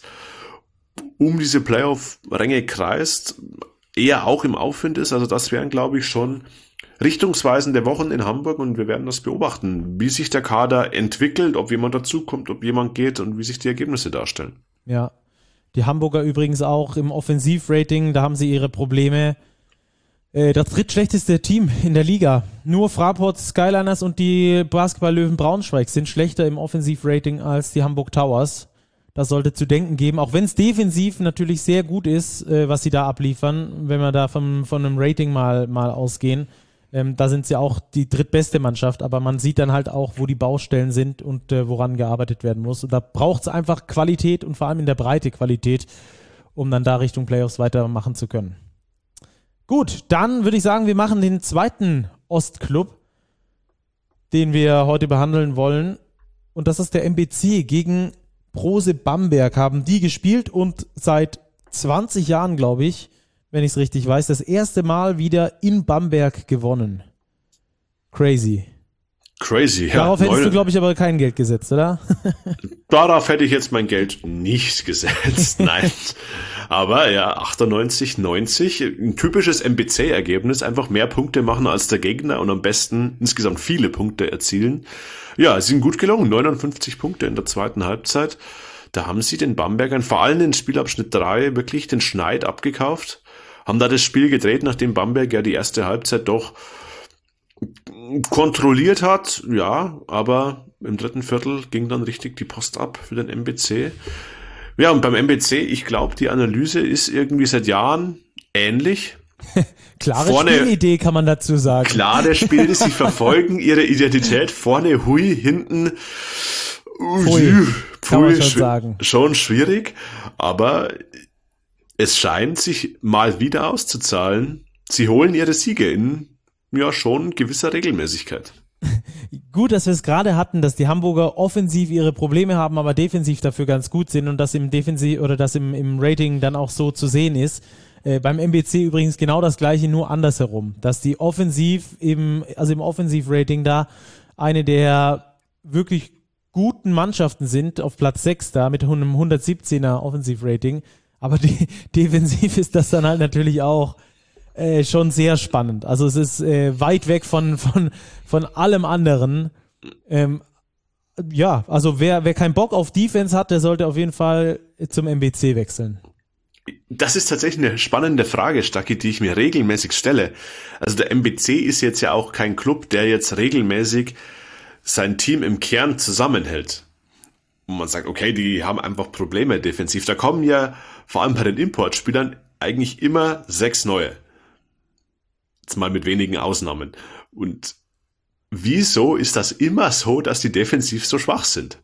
um diese Playoff-Ränge kreist, eher auch im Aufwind ist. Also das wären, glaube ich, schon richtungsweisende Wochen in Hamburg und wir werden das beobachten, wie sich der Kader entwickelt, ob jemand dazukommt, ob jemand geht und wie sich die Ergebnisse darstellen. Ja, die Hamburger übrigens auch im Offensivrating, da haben sie ihre Probleme. Äh, das drittschlechteste Team in der Liga. Nur Fraport Skyliners und die Basketball-Löwen Braunschweig sind schlechter im Offensivrating als die Hamburg Towers. Das sollte zu denken geben, auch wenn es defensiv natürlich sehr gut ist, äh, was sie da abliefern, wenn wir da vom, von einem Rating mal, mal ausgehen. Ähm, da sind sie auch die drittbeste Mannschaft, aber man sieht dann halt auch, wo die Baustellen sind und äh, woran gearbeitet werden muss. Und da braucht es einfach Qualität und vor allem in der Breite Qualität, um dann da Richtung Playoffs weitermachen zu können. Gut, dann würde ich sagen, wir machen den zweiten Ostclub, den wir heute behandeln wollen. Und das ist der M B C gegen Brose Bamberg. Haben die gespielt und seit zwanzig Jahren, glaube ich, wenn ich es richtig weiß, das erste Mal wieder in Bamberg gewonnen. Crazy. Crazy, ja. Darauf hättest Neun- du, glaube ich, aber kein Geld gesetzt, oder? Darauf hätte ich jetzt mein Geld nicht gesetzt, nein. Aber ja, achtundneunzig, neunzig, ein typisches M B C-Ergebnis, einfach mehr Punkte machen als der Gegner und am besten insgesamt viele Punkte erzielen. Ja, es sind gut gelungen, neunundfünfzig Punkte in der zweiten Halbzeit. Da haben sie den Bambergern vor allem in Spielabschnitt drei wirklich den Schneid abgekauft, haben da das Spiel gedreht, nachdem Bamberg ja die erste Halbzeit doch kontrolliert hat, ja, aber im dritten Viertel ging dann richtig die Post ab für den M B C. Ja, und beim M B C, ich glaube, die Analyse ist irgendwie seit Jahren ähnlich. Klare Vorne, Spielidee kann man dazu sagen. Klare Spielidee, sie verfolgen ihre Identität. Vorne hui, hinten Pfui, pfui, kann man schon schw- sagen. Schon schwierig, aber es scheint sich mal wieder auszuzahlen. Sie holen ihre Siege in ja schon gewisser Regelmäßigkeit. Gut, dass wir es gerade hatten, dass die Hamburger offensiv ihre Probleme haben, aber defensiv dafür ganz gut sind und das im Defensiv oder das im, im Rating dann auch so zu sehen ist. Äh, beim M B C übrigens genau das gleiche, nur andersherum, dass die offensiv im, also im Offensivrating da eine der wirklich guten Mannschaften sind, auf Platz sechs da mit einem hundertsiebzehner Offensivrating, aber die, defensiv ist das dann halt natürlich auch Äh, schon sehr spannend. Also es ist äh, weit weg von, von, von allem anderen. Ähm, ja, also wer, wer keinen Bock auf Defense hat, der sollte auf jeden Fall zum M B C wechseln. Das ist tatsächlich eine spannende Frage, Stacki, die ich mir regelmäßig stelle. Also der M B C ist jetzt ja auch kein Club, der jetzt regelmäßig sein Team im Kern zusammenhält. Und man sagt, okay, die haben einfach Probleme defensiv. Da kommen ja vor allem bei den Importspielern eigentlich immer sechs neue. Jetzt mal mit wenigen Ausnahmen. Und wieso ist das immer so, dass die defensiv so schwach sind?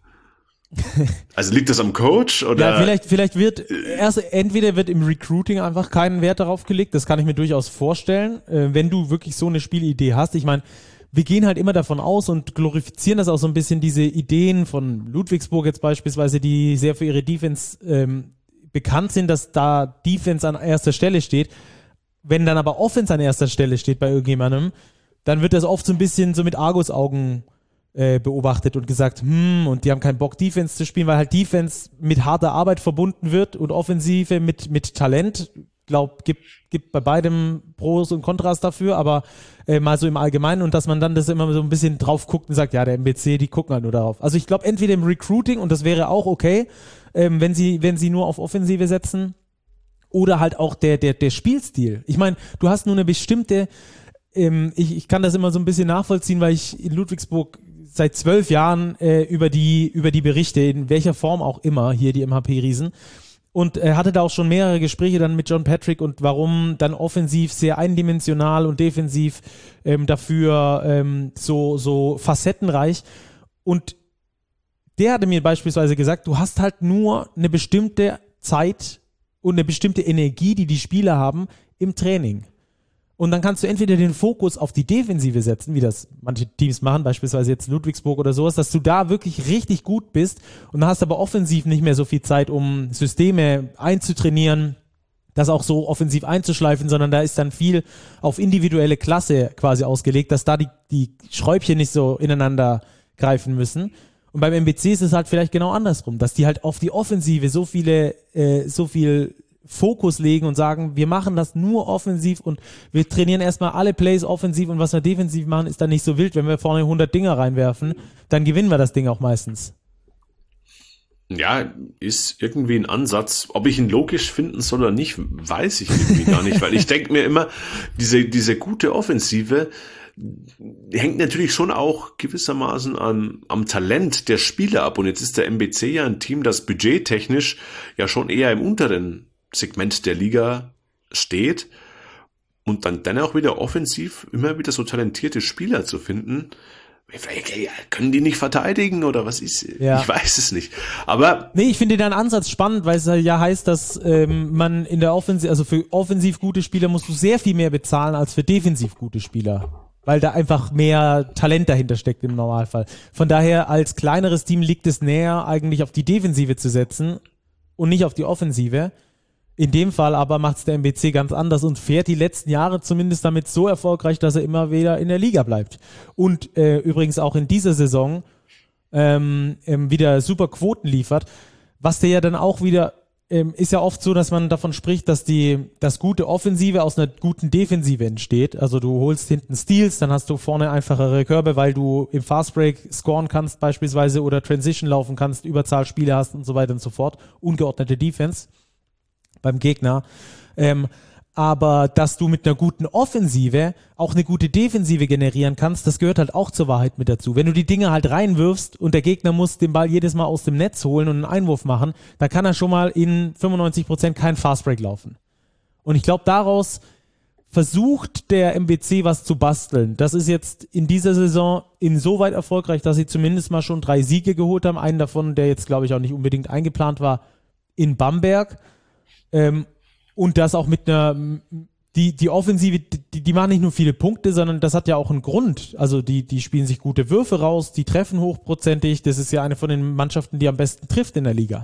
Also liegt das am Coach oder? Ja, vielleicht, vielleicht wird erst entweder wird im Recruiting einfach keinen Wert darauf gelegt. Das kann ich mir durchaus vorstellen, äh, wenn du wirklich so eine Spielidee hast. Ich meine, wir gehen halt immer davon aus und glorifizieren das auch so ein bisschen, diese Ideen von Ludwigsburg jetzt beispielsweise, die sehr für ihre Defense ähm, bekannt sind, dass da Defense an erster Stelle steht. Wenn dann aber Offense an erster Stelle steht bei irgendjemandem, dann wird das oft so ein bisschen so mit Argusaugen äh, beobachtet und gesagt, hm, und die haben keinen Bock, Defense zu spielen, weil halt Defense mit harter Arbeit verbunden wird und Offensive mit, mit Talent, glaube, gibt, gibt bei beidem Pros und Kontras dafür, aber äh, mal so im Allgemeinen und dass man dann das immer so ein bisschen drauf guckt und sagt, ja, der M B C, die gucken halt nur darauf. Also ich glaube, entweder im Recruiting, und das wäre auch okay, ähm, wenn sie, wenn sie nur auf Offensive setzen, oder halt auch der, der, der Spielstil. Ich meine, du hast nur eine bestimmte, ähm, ich, ich kann das immer so ein bisschen nachvollziehen, weil ich in Ludwigsburg seit zwölf Jahren äh, über die, über die Berichte, in welcher Form auch immer, hier die M H P-Riesen, und er äh, hatte da auch schon mehrere Gespräche dann mit John Patrick und warum dann offensiv sehr eindimensional und defensiv ähm, dafür ähm, so, so facettenreich. Und der hatte mir beispielsweise gesagt, du hast halt nur eine bestimmte Zeit und eine bestimmte Energie, die die Spieler haben im Training. Und dann kannst du entweder den Fokus auf die Defensive setzen, wie das manche Teams machen, beispielsweise jetzt Ludwigsburg oder sowas, dass du da wirklich richtig gut bist und dann hast aber offensiv nicht mehr so viel Zeit, um Systeme einzutrainieren, das auch so offensiv einzuschleifen, sondern da ist dann viel auf individuelle Klasse quasi ausgelegt, dass da die, die Schräubchen nicht so ineinander greifen müssen. Und beim M B C ist es halt vielleicht genau andersrum, dass die halt auf die Offensive so viele, äh, so viel Fokus legen und sagen, wir machen das nur offensiv und wir trainieren erstmal alle Plays offensiv und was wir defensiv machen, ist dann nicht so wild. Wenn wir vorne hundert Dinger reinwerfen, dann gewinnen wir das Ding auch meistens. Ja, ist irgendwie ein Ansatz. Ob ich ihn logisch finden soll oder nicht, weiß ich irgendwie gar nicht, weil ich denke mir immer, diese, diese gute Offensive hängt natürlich schon auch gewissermaßen am, am Talent der Spieler ab. Und jetzt ist der M B C ja ein Team, das budgettechnisch ja schon eher im unteren Segment der Liga steht. Und dann, dann auch wieder offensiv immer wieder so talentierte Spieler zu finden. Können die nicht verteidigen oder was ist? Ja. Ich weiß es nicht. Aber nee, ich finde den Ansatz spannend, weil es ja heißt, dass ähm, man in der Offensive, also für offensiv gute Spieler musst du sehr viel mehr bezahlen als für defensiv gute Spieler. Weil da einfach mehr Talent dahinter steckt im Normalfall. Von daher, als kleineres Team liegt es näher, eigentlich auf die Defensive zu setzen und nicht auf die Offensive. In dem Fall aber macht es der M B C ganz anders und fährt die letzten Jahre zumindest damit so erfolgreich, dass er immer wieder in der Liga bleibt. Und äh, übrigens auch in dieser Saison ähm, ähm, wieder super Quoten liefert. Was der ja dann auch wieder, ähm, ist ja oft so, dass man davon spricht, dass die das gute Offensive aus einer guten Defensive entsteht. Also du holst hinten Steals, dann hast du vorne einfachere Körbe, weil du im Fastbreak scoren kannst beispielsweise oder Transition laufen kannst, Überzahlspiele hast und so weiter und so fort. Ungeordnete Defense beim Gegner, ähm, aber dass du mit einer guten Offensive auch eine gute Defensive generieren kannst, das gehört halt auch zur Wahrheit mit dazu. Wenn du die Dinge halt reinwirfst und der Gegner muss den Ball jedes Mal aus dem Netz holen und einen Einwurf machen, dann kann er schon mal in fünfundneunzig Prozent kein Fastbreak laufen. Und ich glaube, daraus versucht der M B C was zu basteln. Das ist jetzt in dieser Saison insoweit erfolgreich, dass sie zumindest mal schon drei Siege geholt haben. Einen davon, der jetzt, glaube ich, auch nicht unbedingt eingeplant war, in Bamberg. Ähm, und das auch mit einer, die, die Offensive, die, die machen nicht nur viele Punkte, sondern das hat ja auch einen Grund. Also die, die spielen sich gute Würfe raus, die treffen hochprozentig. Das ist ja eine von den Mannschaften, die am besten trifft in der Liga.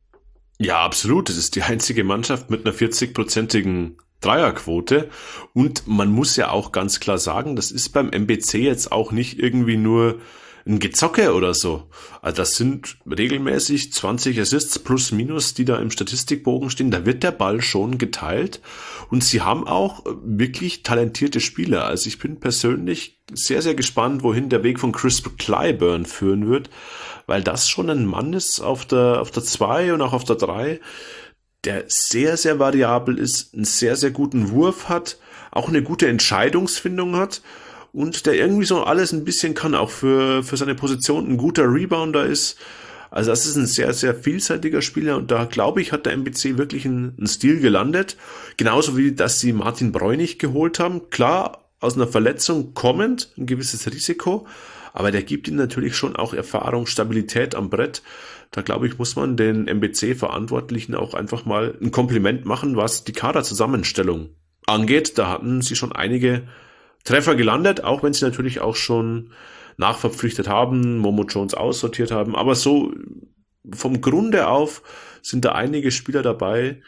Ja, absolut. Das ist die einzige Mannschaft mit einer vierzig-prozentigen Dreierquote. Und man muss ja auch ganz klar sagen, das ist beim M B C jetzt auch nicht irgendwie nur ein Gezocke oder so. Also das sind regelmäßig zwanzig Assists plus minus, die da im Statistikbogen stehen. Da wird der Ball schon geteilt und sie haben auch wirklich talentierte Spieler. Also ich bin persönlich sehr, sehr gespannt, wohin der Weg von Chris Clyburn führen wird, weil das schon ein Mann ist auf der auf der zwei und auch auf der drei, der sehr, sehr variabel ist, einen sehr, sehr guten Wurf hat, auch eine gute Entscheidungsfindung hat. Und der irgendwie so alles ein bisschen kann, auch für, für seine Position ein guter Rebounder ist. Also das ist ein sehr, sehr vielseitiger Spieler und da, glaube ich, hat der M B C wirklich einen, einen Stil gelandet. Genauso wie, dass sie Martin Bräunig geholt haben. Klar, aus einer Verletzung kommend, ein gewisses Risiko, aber der gibt ihnen natürlich schon auch Erfahrung, Stabilität am Brett. Da, glaube ich, muss man den M B C-Verantwortlichen auch einfach mal ein Kompliment machen, was die Kaderzusammenstellung angeht. Da hatten sie schon einige Treffer gelandet, auch wenn sie natürlich auch schon nachverpflichtet haben, Momo Jones aussortiert haben. Aber so vom Grunde auf sind da einige Spieler dabei,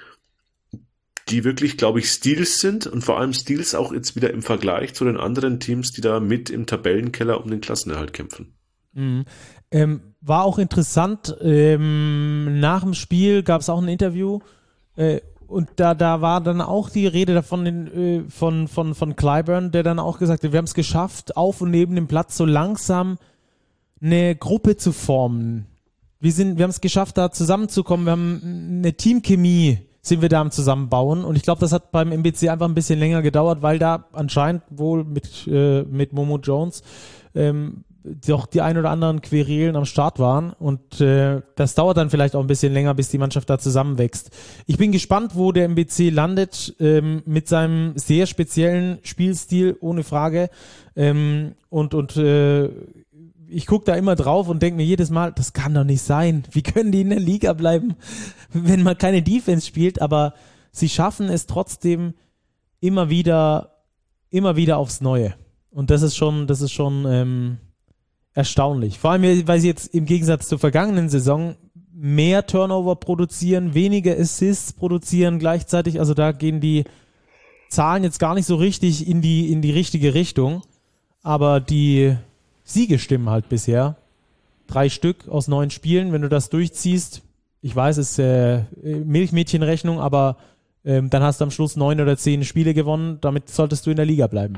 die wirklich, glaube ich, Steals sind und vor allem Steals auch jetzt wieder im Vergleich zu den anderen Teams, die da mit im Tabellenkeller um den Klassenerhalt kämpfen. Mhm. Ähm, war auch interessant, ähm, nach dem Spiel gab es auch ein Interview äh, und da, da war dann auch die Rede davon äh, von, von, von Clyburn, der dann auch gesagt hat, wir haben es geschafft, auf und neben dem Platz so langsam eine Gruppe zu formen. Wir sind, wir haben es geschafft, da zusammenzukommen. Wir haben eine Teamchemie, sind wir da am Zusammenbauen. Und ich glaube, das hat beim M B C einfach ein bisschen länger gedauert, weil da anscheinend wohl mit, äh, mit Momo Jones ähm, doch die ein oder anderen Querelen am Start waren. Und äh, das dauert dann vielleicht auch ein bisschen länger, bis die Mannschaft da zusammenwächst. Ich bin gespannt, wo der M B C landet ähm, mit seinem sehr speziellen Spielstil, ohne Frage. Ähm, und und äh, ich gucke da immer drauf und denke mir jedes Mal, das kann doch nicht sein. Wie können die in der Liga bleiben, wenn man keine Defense spielt? Aber sie schaffen es trotzdem immer wieder, immer wieder aufs Neue. Und das ist schon, das ist schon ähm, erstaunlich. Vor allem, weil sie jetzt im Gegensatz zur vergangenen Saison mehr Turnover produzieren, weniger Assists produzieren gleichzeitig. Also da gehen die Zahlen jetzt gar nicht so richtig in die, in die richtige Richtung. Aber die Siege stimmen halt bisher. Drei Stück aus neun Spielen, wenn du das durchziehst. Ich weiß, es ist äh, Milchmädchenrechnung, aber ähm, dann hast du am Schluss neun oder zehn Spiele gewonnen. Damit solltest du in der Liga bleiben.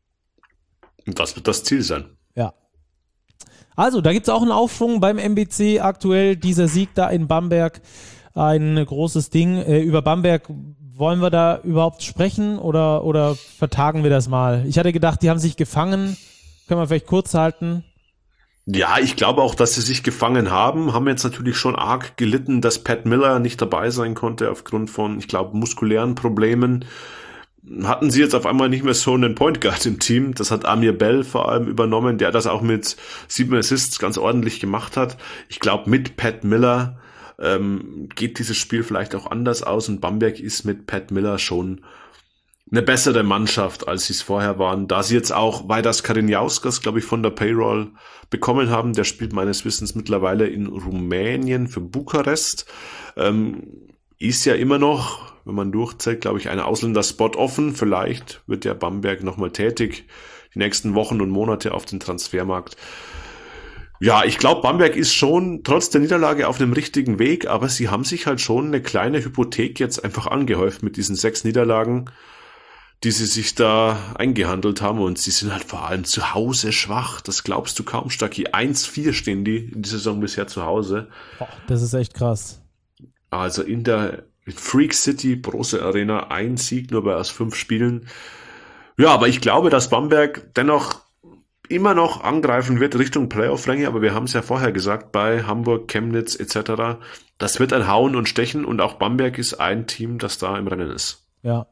Und das wird das Ziel sein. Ja. Also, da gibt es auch einen Aufschwung beim M B C aktuell. Dieser Sieg da in Bamberg, ein großes Ding. Äh, über Bamberg wollen wir da überhaupt sprechen oder, oder vertagen wir das mal? Ich hatte gedacht, die haben sich gefangen. Können wir vielleicht kurz halten? Ja, ich glaube auch, dass sie sich gefangen haben, haben jetzt natürlich schon arg gelitten, dass Pat Miller nicht dabei sein konnte aufgrund von, ich glaube, muskulären Problemen. Hatten sie jetzt auf einmal nicht mehr so einen Point Guard im Team. Das hat Amir Bell vor allem übernommen, der das auch mit sieben Assists ganz ordentlich gemacht hat. Ich glaube, mit Pat Miller ähm, geht dieses Spiel vielleicht auch anders aus und Bamberg ist mit Pat Miller schon eine bessere Mannschaft, als sie es vorher waren. Da sie jetzt auch Vaidas Karinjauskas, glaube ich, von der Payroll bekommen haben. Der spielt meines Wissens mittlerweile in Rumänien für Bukarest. Ähm, ist ja immer noch, wenn man durchzählt, glaube ich, ein Ausländer-Spot offen. Vielleicht wird der Bamberg nochmal tätig die nächsten Wochen und Monate auf den Transfermarkt. Ja, ich glaube, Bamberg ist schon trotz der Niederlage auf dem richtigen Weg, aber sie haben sich halt schon eine kleine Hypothek jetzt einfach angehäuft mit diesen sechs Niederlagen, die sie sich da eingehandelt haben, und sie sind halt vor allem zu Hause schwach. Das glaubst du kaum, Stacki. eins vier stehen die in der Saison bisher zu Hause. Boah, das ist echt krass. Also in der Freak City Brose Arena ein Sieg nur bei erst fünf Spielen. Ja, aber ich glaube, dass Bamberg dennoch immer noch angreifen wird Richtung Playoff-Ränge, aber wir haben es ja vorher gesagt, bei Hamburg, Chemnitz et cetera. Das wird ein Hauen und Stechen, und auch Bamberg ist ein Team, das da im Rennen ist. Ja.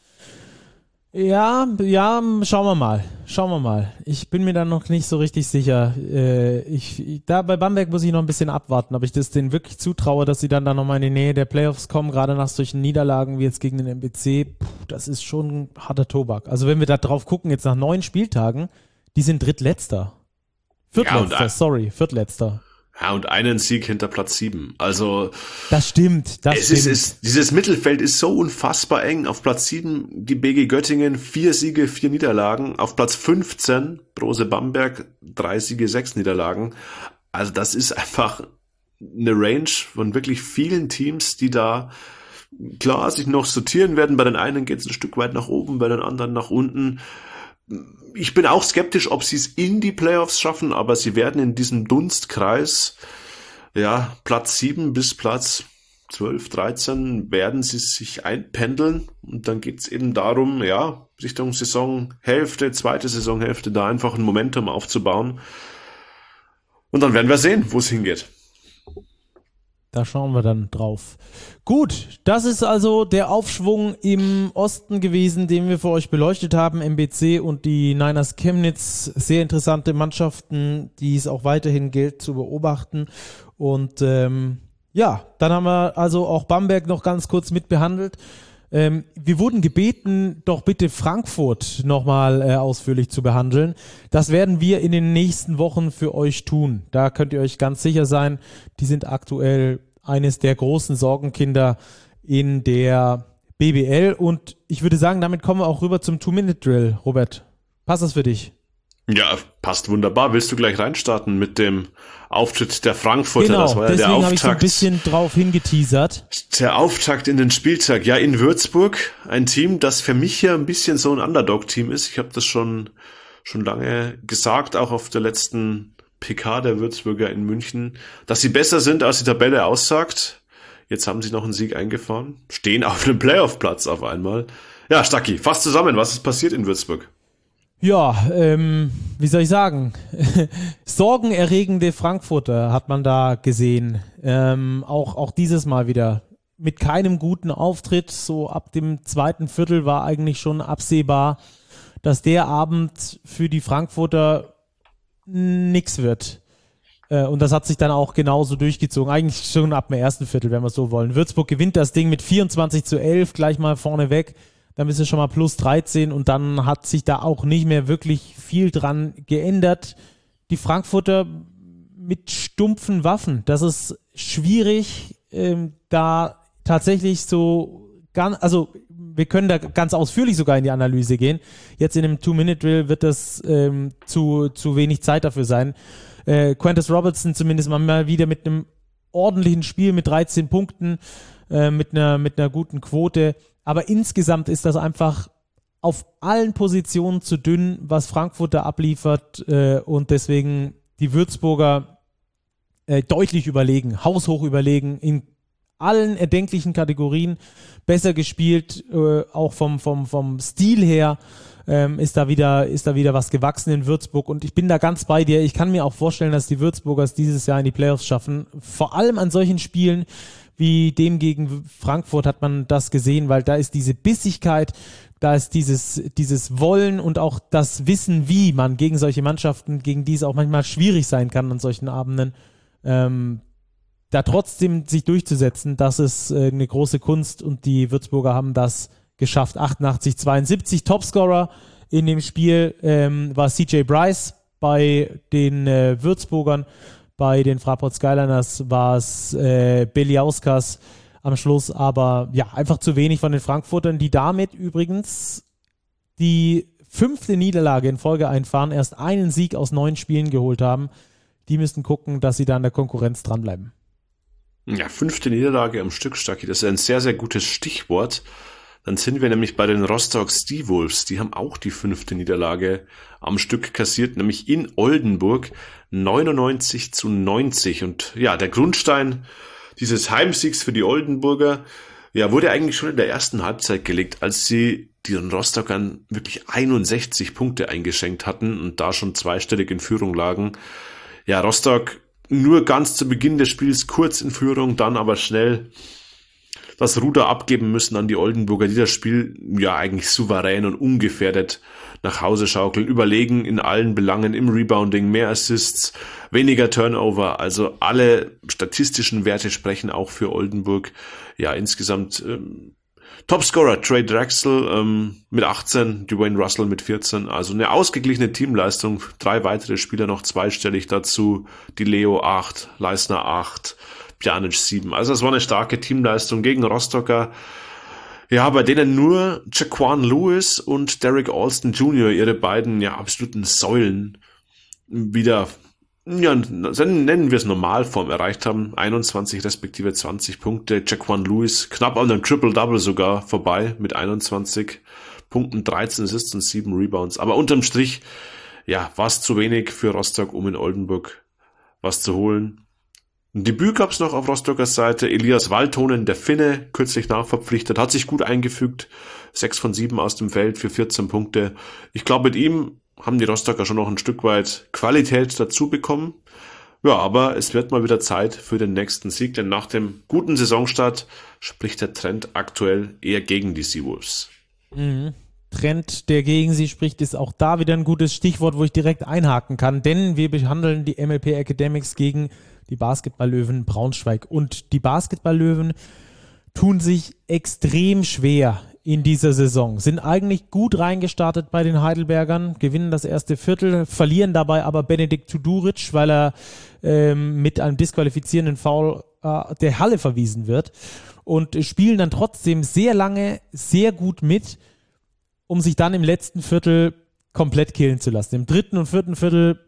Ja, ja, schauen wir mal. Schauen wir mal. Ich bin mir da noch nicht so richtig sicher. Äh, ich, ich, da bei Bamberg muss ich noch ein bisschen abwarten, ob ich das denen wirklich zutraue, dass sie dann da nochmal in die Nähe der Playoffs kommen, gerade nach solchen Niederlagen wie jetzt gegen den M B C. Puh, das ist schon harter Tobak. Also wenn wir da drauf gucken, jetzt nach neun Spieltagen, die sind drittletzter. Viertletzter, ja, sorry, viertletzter. Ja, und einen Sieg hinter Platz sieben. Also das stimmt. Das es stimmt. Ist, es, dieses Mittelfeld ist so unfassbar eng. Auf Platz sieben die B G Göttingen, vier Siege, vier Niederlagen. Auf Platz fünfzehn Brose Bamberg, drei Siege, sechs Niederlagen. Also das ist einfach eine Range von wirklich vielen Teams, die da klar sich noch sortieren werden. Bei den einen geht es ein Stück weit nach oben, bei den anderen nach unten. Ich bin auch skeptisch, ob sie es in die Playoffs schaffen, aber sie werden in diesem Dunstkreis, ja, Platz sieben bis Platz zwölf, dreizehn, werden sie sich einpendeln, und dann geht es eben darum, ja, Richtung Saisonhälfte, zweite Saisonhälfte, da einfach ein Momentum aufzubauen, und dann werden wir sehen, wo es hingeht. Da schauen wir dann drauf. Gut, das ist also der Aufschwung im Osten gewesen, den wir für euch beleuchtet haben. M B C und die Niners Chemnitz, sehr interessante Mannschaften, die es auch weiterhin gilt zu beobachten. Und ähm, ja, dann haben wir also auch Bamberg noch ganz kurz mit behandelt. Ähm, wir wurden gebeten, doch bitte Frankfurt nochmal äh, ausführlich zu behandeln. Das werden wir in den nächsten Wochen für euch tun. Da könnt ihr euch ganz sicher sein, die sind aktuell eines der großen Sorgenkinder in der B B L. Und ich würde sagen, damit kommen wir auch rüber zum Two-Minute-Drill. Robert, passt das für dich? Ja, passt wunderbar. Willst du gleich reinstarten mit dem Auftritt der Frankfurter? Genau, das war ja deswegen der habe ich so ein Auftakt. bisschen drauf hingeteasert. Der Auftakt in den Spieltag. Ja, in Würzburg. Ein Team, das für mich ja ein bisschen so ein Underdog-Team ist. Ich habe das schon, schon lange gesagt, auch auf der letzten P K der Würzburger in München, dass sie besser sind, als die Tabelle aussagt. Jetzt haben sie noch einen Sieg eingefahren. Stehen auf einem Playoff-Platz auf einmal. Ja, Stacki, fass zusammen. Was ist passiert in Würzburg? Ja, ähm, wie soll ich sagen? Sorgenerregende Frankfurter hat man da gesehen. Ähm, auch, auch dieses Mal wieder mit keinem guten Auftritt. So ab dem zweiten Viertel war eigentlich schon absehbar, dass der Abend für die Frankfurter nix wird. Äh, und das hat sich dann auch genauso durchgezogen. Eigentlich schon ab dem ersten Viertel, wenn wir es so wollen. Würzburg gewinnt das Ding mit vierundzwanzig zu elf, gleich mal vorne weg. Dann ist es schon mal plus dreizehn und dann hat sich da auch nicht mehr wirklich viel dran geändert. Die Frankfurter mit stumpfen Waffen, das ist schwierig, ähm, da tatsächlich so ganz, also wir können da ganz ausführlich sogar in die Analyse gehen. Jetzt in dem Two-Minute-Drill wird das ähm, zu, zu wenig Zeit dafür sein. Äh, Quintus Robertson zumindest mal wieder mit einem ordentlichen Spiel mit dreizehn Punkten, äh, mit einer, mit einer guten Quote. Aber insgesamt ist das einfach auf allen Positionen zu dünn, was Frankfurt da abliefert äh, und deswegen die Würzburger äh, deutlich überlegen, haushoch überlegen, in allen erdenklichen Kategorien besser gespielt, äh, auch vom, vom, vom Stil her ähm, ist da wieder, ist da wieder was gewachsen in Würzburg und ich bin da ganz bei dir. Ich kann mir auch vorstellen, dass die Würzburgers dieses Jahr in die Playoffs schaffen, vor allem an solchen Spielen, wie dem gegen Frankfurt hat man das gesehen, weil da ist diese Bissigkeit, da ist dieses, dieses Wollen und auch das Wissen, wie man gegen solche Mannschaften, gegen die es auch manchmal schwierig sein kann an solchen Abenden, ähm, da trotzdem sich durchzusetzen, das ist äh, eine große Kunst und die Würzburger haben das geschafft. achtundachtzig zweiundsiebzig Topscorer in dem Spiel ähm, war C J Bryce bei den äh, Würzburgern. Bei den Fraport Skyliners war es äh, Beliauskas am Schluss, aber ja, einfach zu wenig von den Frankfurtern, die damit übrigens die fünfte Niederlage in Folge einfahren, erst einen Sieg aus neun Spielen geholt haben. Die müssten gucken, dass sie da an der Konkurrenz dranbleiben. Ja, fünfte Niederlage am Stück, Stacki, das ist ein sehr, sehr gutes Stichwort. Dann sind wir nämlich bei den Rostock Seawolves. Die haben auch die fünfte Niederlage am Stück kassiert, nämlich in Oldenburg neunundneunzig zu neunzig. Und ja, der Grundstein dieses Heimsiegs für die Oldenburger, ja, wurde eigentlich schon in der ersten Halbzeit gelegt, als sie den Rostockern wirklich einundsechzig Punkte eingeschenkt hatten und da schon zweistellig in Führung lagen. Ja, Rostock nur ganz zu Beginn des Spiels kurz in Führung, dann aber schnell das Ruder abgeben müssen an die Oldenburger, die das Spiel ja eigentlich souverän und ungefährdet nach Hause schaukeln, überlegen in allen Belangen, im Rebounding, mehr Assists, weniger Turnover, also alle statistischen Werte sprechen auch für Oldenburg. Ja, insgesamt ähm, Topscorer Trey Drexel ähm, mit achtzehn, Dwayne Russell mit vierzehn, also eine ausgeglichene Teamleistung, drei weitere Spieler noch zweistellig dazu, die Leo acht, Leisner acht, Pjanic sieben. Also es war eine starke Teamleistung gegen Rostocker. Ja, bei denen nur Jaquan Lewis und Derek Alston Junior ihre beiden ja absoluten Säulen wieder, ja, nennen wir es Normalform erreicht haben. einundzwanzig respektive zwanzig Punkte. Jaquan Lewis knapp an einem Triple-Double sogar vorbei mit einundzwanzig Punkten, dreizehn Assists und sieben Rebounds. Aber unterm Strich, ja, war es zu wenig für Rostock, um in Oldenburg was zu holen. Ein Debüt gab es noch auf Rostocker Seite. Elias Waltonen, der Finne, kürzlich nachverpflichtet, hat sich gut eingefügt. sechs von sieben aus dem Feld für vierzehn Punkte. Ich glaube, mit ihm haben die Rostocker schon noch ein Stück weit Qualität dazu bekommen. Ja, aber es wird mal wieder Zeit für den nächsten Sieg, denn nach dem guten Saisonstart spricht der Trend aktuell eher gegen die Seawolves. Mhm. Trend, der gegen sie spricht, ist auch da wieder ein gutes Stichwort, wo ich direkt einhaken kann, denn wir behandeln die M L P Academics gegen die Basketball-Löwen Braunschweig. Und die Basketball-Löwen tun sich extrem schwer in dieser Saison, sind eigentlich gut reingestartet bei den Heidelbergern, gewinnen das erste Viertel, verlieren dabei aber Benedikt Tuduric, weil er ähm, mit einem disqualifizierenden Foul äh, der Halle verwiesen wird und spielen dann trotzdem sehr lange, sehr gut mit, um sich dann im letzten Viertel komplett killen zu lassen. Im dritten und vierten Viertel,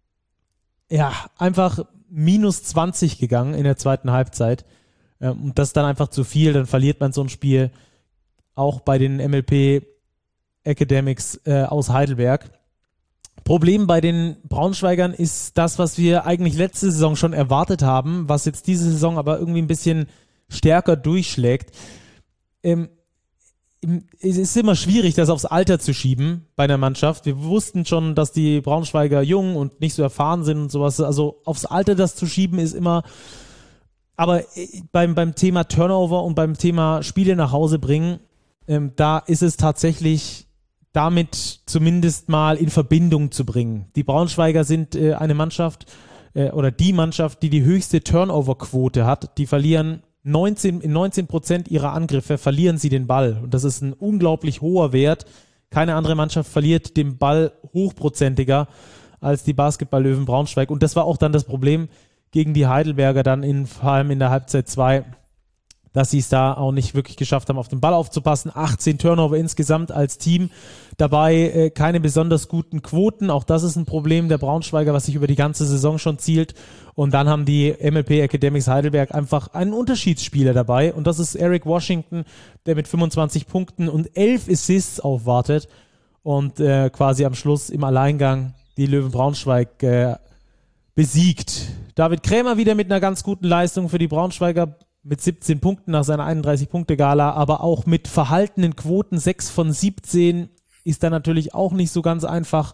ja, einfach minus zwanzig gegangen in der zweiten Halbzeit. Und das ist dann einfach zu viel, dann verliert man so ein Spiel auch bei den M L P Academics äh, aus Heidelberg. Problem bei den Braunschweigern ist das, was wir eigentlich letzte Saison schon erwartet haben, was jetzt diese Saison aber irgendwie ein bisschen stärker durchschlägt. Ähm, es ist immer schwierig, das aufs Alter zu schieben bei einer Mannschaft. Wir wussten schon, dass die Braunschweiger jung und nicht so erfahren sind und sowas. Also aufs Alter das zu schieben ist immer, aber beim, beim Thema Turnover und beim Thema Spiele nach Hause bringen, ähm, da ist es tatsächlich damit zumindest mal in Verbindung zu bringen. Die Braunschweiger sind äh, eine Mannschaft äh, oder die Mannschaft, die die höchste Turnover-Quote hat. Die verlieren neunzehn, in neunzehn Prozent ihrer Angriffe verlieren sie den Ball. Und das ist ein unglaublich hoher Wert. Keine andere Mannschaft verliert den Ball hochprozentiger als die Basketball-Löwen Braunschweig. Und das war auch dann das Problem gegen die Heidelberger dann in, vor allem in der Halbzeit zwei, dass sie es da auch nicht wirklich geschafft haben, auf den Ball aufzupassen. achtzehn Turnover insgesamt als Team. Dabei äh, keine besonders guten Quoten. Auch das ist ein Problem der Braunschweiger, was sich über die ganze Saison schon zielt. Und dann haben die M L P Academics Heidelberg einfach einen Unterschiedsspieler dabei. Und das ist Eric Washington, der mit fünfundzwanzig Punkten und elf Assists aufwartet. Und äh, quasi am Schluss im Alleingang die Löwen Braunschweig äh, besiegt. David Krämer wieder mit einer ganz guten Leistung für die Braunschweiger mit siebzehn Punkten nach seiner einunddreißig-Punkte-Gala, aber auch mit verhaltenen Quoten sechs von siebzehn ist da natürlich auch nicht so ganz einfach.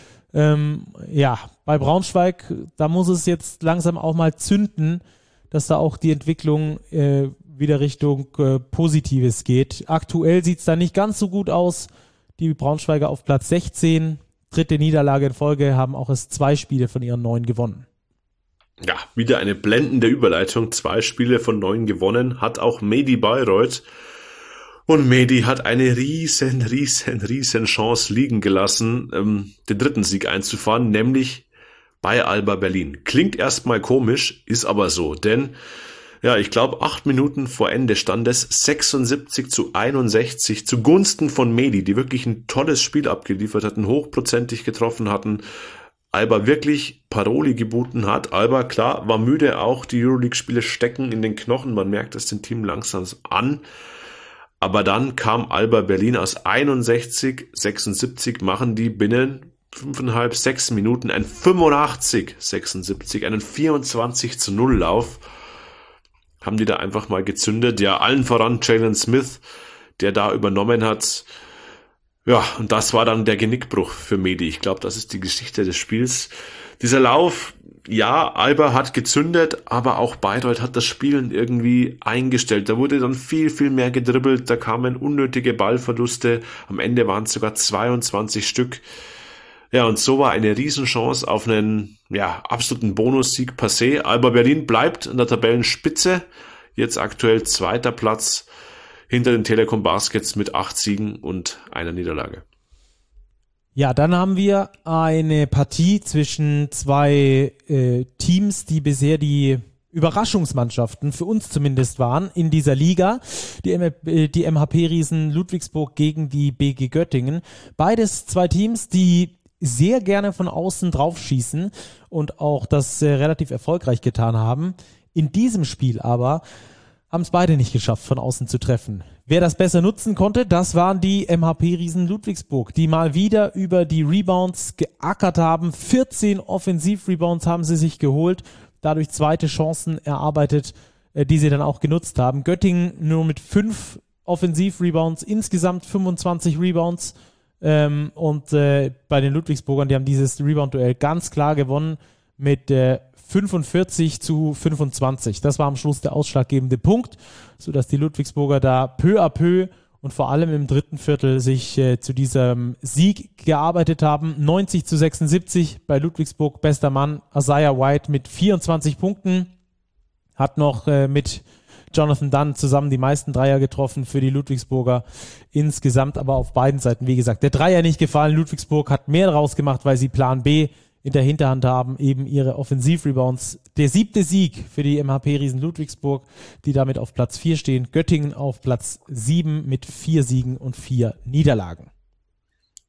Ähm, ja, bei Braunschweig, da muss es jetzt langsam auch mal zünden, dass da auch die Entwicklung äh, wieder Richtung äh, Positives geht. Aktuell sieht es da nicht ganz so gut aus. Die Braunschweiger auf Platz sechzehn, dritte Niederlage in Folge, haben auch erst zwei Spiele von ihren neun gewonnen. Ja, wieder eine blendende Überleitung. Zwei Spiele von neun gewonnen, hat auch Mehdi Bayreuth. Und Mehdi hat eine riesen, riesen, riesen Chance liegen gelassen, ähm, den dritten Sieg einzufahren, nämlich bei Alba Berlin. Klingt erstmal komisch, ist aber so, denn ja, ich glaube, acht Minuten vor Ende stand es sechsundsiebzig zu einundsechzig zugunsten von Mehdi, die wirklich ein tolles Spiel abgeliefert hatten, hochprozentig getroffen hatten, Alba wirklich Paroli geboten hat. Alba, klar, war müde, auch die Euroleague-Spiele stecken in den Knochen, man merkt es dem Team langsam an. Aber dann kam Alba Berlin aus einundsechzig, sechsundsiebzig, machen die binnen fünfeinhalb, sechs Minuten ein fünfundachtzig, sechsundsiebzig, einen vierundzwanzig zu null Lauf. Haben die da einfach mal gezündet. Ja, allen voran Jalen Smith, der da übernommen hat. Ja, und das war dann der Genickbruch für Mehdi. Ich glaube, das ist die Geschichte des Spiels. Dieser Lauf, ja, Alba hat gezündet, aber auch Bayreuth hat das Spielen irgendwie eingestellt. Da wurde dann viel, viel mehr gedribbelt, da kamen unnötige Ballverluste. Am Ende waren es sogar zweiundzwanzig Stück. Ja, und so war eine Riesenchance auf einen, ja, absoluten Bonussieg passé. Alba Berlin bleibt an der Tabellenspitze, jetzt aktuell zweiter Platz hinter den Telekom Baskets mit acht Siegen und einer Niederlage. Ja, dann haben wir eine Partie zwischen zwei äh, Teams, die bisher die Überraschungsmannschaften, für uns zumindest waren, in dieser Liga. Die, M- äh, die M H P-Riesen Ludwigsburg gegen die B G Göttingen. Beides zwei Teams, die sehr gerne von außen draufschießen und auch das äh, relativ erfolgreich getan haben. In diesem Spiel aber haben es beide nicht geschafft, von außen zu treffen. Wer das besser nutzen konnte, das waren die M H P-Riesen Ludwigsburg, die mal wieder über die Rebounds geackert haben. vierzehn Offensiv-Rebounds haben sie sich geholt, dadurch zweite Chancen erarbeitet, die sie dann auch genutzt haben. Göttingen nur mit fünf Offensiv-Rebounds, insgesamt fünfundzwanzig Rebounds. Ähm, und äh, bei den Ludwigsburgern, die haben dieses Rebound-Duell ganz klar gewonnen mit äh, fünfundvierzig zu fünfundzwanzig. Das war am Schluss der ausschlaggebende Punkt, sodass die Ludwigsburger da peu à peu und vor allem im dritten Viertel sich äh, zu diesem Sieg gearbeitet haben. neunzig zu sechsundsiebzig bei Ludwigsburg, bester Mann Isaiah White mit vierundzwanzig Punkten, hat noch äh, mit Jonathan Dunn zusammen die meisten Dreier getroffen für die Ludwigsburger. Insgesamt aber auf beiden Seiten, wie gesagt, der Dreier nicht gefallen. Ludwigsburg hat mehr draus gemacht, weil sie Plan B in der Hinterhand haben, eben ihre Offensivrebounds. Der siebte Sieg für die M H P-Riesen Ludwigsburg, die damit auf Platz vier stehen. Göttingen auf Platz sieben mit vier Siegen und vier Niederlagen.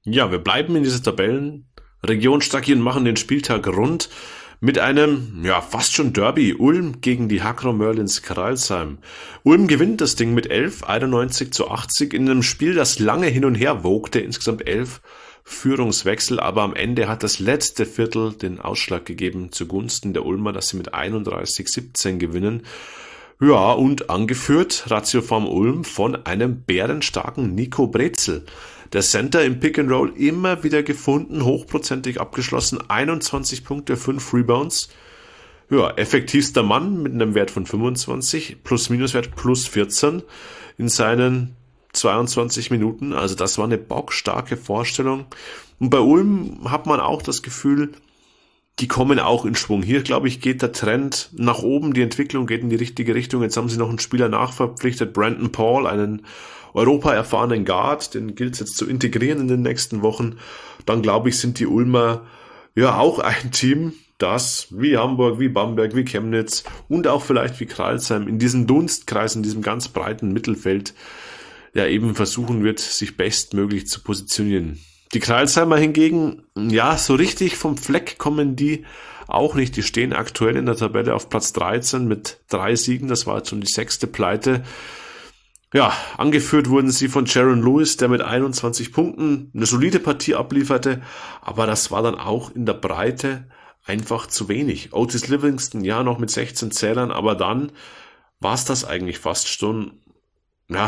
Ja, wir bleiben in dieser Tabellenregion stark und machen den Spieltag rund mit einem, ja, fast schon Derby. Ulm gegen die Hakro Merlins Crailsheim. Ulm gewinnt das Ding mit elf, einundneunzig zu achtzig in einem Spiel, das lange hin und her wogte, insgesamt elf Führungswechsel, aber am Ende hat das letzte Viertel den Ausschlag gegeben zugunsten der Ulmer, dass sie mit einunddreißig siebzehn gewinnen. Ja, und angeführt, Ratiofarm Ulm, von einem bärenstarken Nico Brezel. Der Center im Pick and Roll immer wieder gefunden, hochprozentig abgeschlossen, einundzwanzig Punkte, fünf Rebounds. Ja, effektivster Mann mit einem Wert von fünfundzwanzig, Plus-Minus-Wert plus vierzehn in seinen zweiundzwanzig Minuten. Also das war eine bockstarke Vorstellung. Und bei Ulm hat man auch das Gefühl, die kommen auch in Schwung. Hier, glaube ich, geht der Trend nach oben, die Entwicklung geht in die richtige Richtung. Jetzt haben sie noch einen Spieler nachverpflichtet, Brandon Paul, einen Europa-erfahrenen Guard, den gilt es jetzt zu integrieren in den nächsten Wochen. Dann, glaube ich, sind die Ulmer ja auch ein Team, das wie Hamburg, wie Bamberg, wie Chemnitz und auch vielleicht wie Crailsheim in diesem Dunstkreis, in diesem ganz breiten Mittelfeld ja eben versuchen wird, sich bestmöglich zu positionieren. Die Crailsheimer hingegen, ja, so richtig vom Fleck kommen die auch nicht. Die stehen aktuell in der Tabelle auf Platz dreizehn mit drei Siegen. Das war jetzt schon die sechste Pleite. Ja, angeführt wurden sie von Jaron Lewis, der mit einundzwanzig Punkten eine solide Partie ablieferte. Aber das war dann auch in der Breite einfach zu wenig. Otis Livingston, ja, noch mit sechzehn Zählern, aber dann war es das eigentlich fast schon, ja,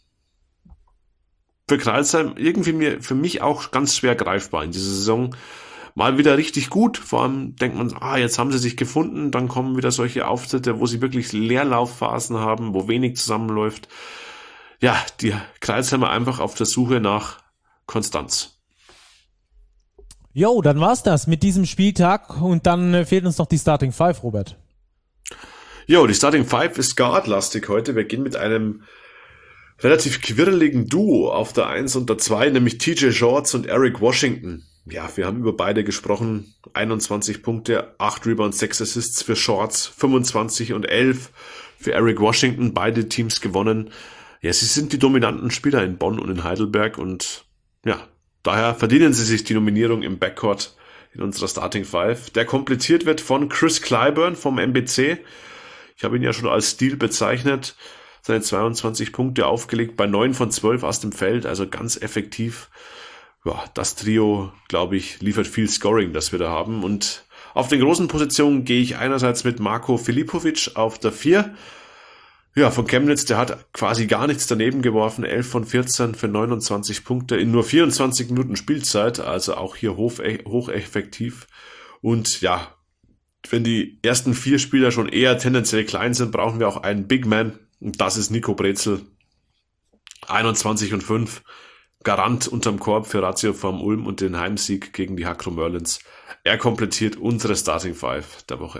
für Crailsheim irgendwie mir, für mich auch ganz schwer greifbar in dieser Saison. Mal wieder richtig gut, vor allem denkt man, ah, jetzt haben sie sich gefunden, dann kommen wieder solche Auftritte, wo sie wirklich Leerlaufphasen haben, wo wenig zusammenläuft. Ja, die Crailsheimer einfach auf der Suche nach Konstanz. Jo, dann war's das mit diesem Spieltag und dann äh, fehlt uns noch die Starting Five, Robert. Jo, die Starting Five ist guardlastig heute. Wir gehen mit einem relativ quirligen Duo auf der eins und der zwei, nämlich T J Shorts und Eric Washington. Ja, wir haben über beide gesprochen. einundzwanzig Punkte, acht Rebounds, sechs Assists für Shorts, fünfundzwanzig und elf für Eric Washington. Beide Teams gewonnen. Ja, sie sind die dominanten Spieler in Bonn und in Heidelberg und ja, daher verdienen sie sich die Nominierung im Backcourt in unserer Starting Five, der komplettiert wird von Chris Clyburn vom M B C. Ich habe ihn ja schon als Stil bezeichnet. Seine zweiundzwanzig Punkte aufgelegt bei neun von zwölf aus dem Feld, also ganz effektiv. Ja, das Trio, glaube ich, liefert viel Scoring, das wir da haben. Und auf den großen Positionen gehe ich einerseits mit Marko Filipovic auf der vier. Ja, von Chemnitz, der hat quasi gar nichts daneben geworfen, elf von vierzehn für neunundzwanzig Punkte in nur vierundzwanzig Minuten Spielzeit, also auch hier hoch, hocheffektiv. Und ja, wenn die ersten vier Spieler schon eher tendenziell klein sind, brauchen wir auch einen Big Man. Und das ist Nico Brezel. einundzwanzig und fünf. Garant unterm Korb für Ratiofarm Ulm und den Heimsieg gegen die Hakro Merlins. Er komplettiert unsere Starting Five der Woche.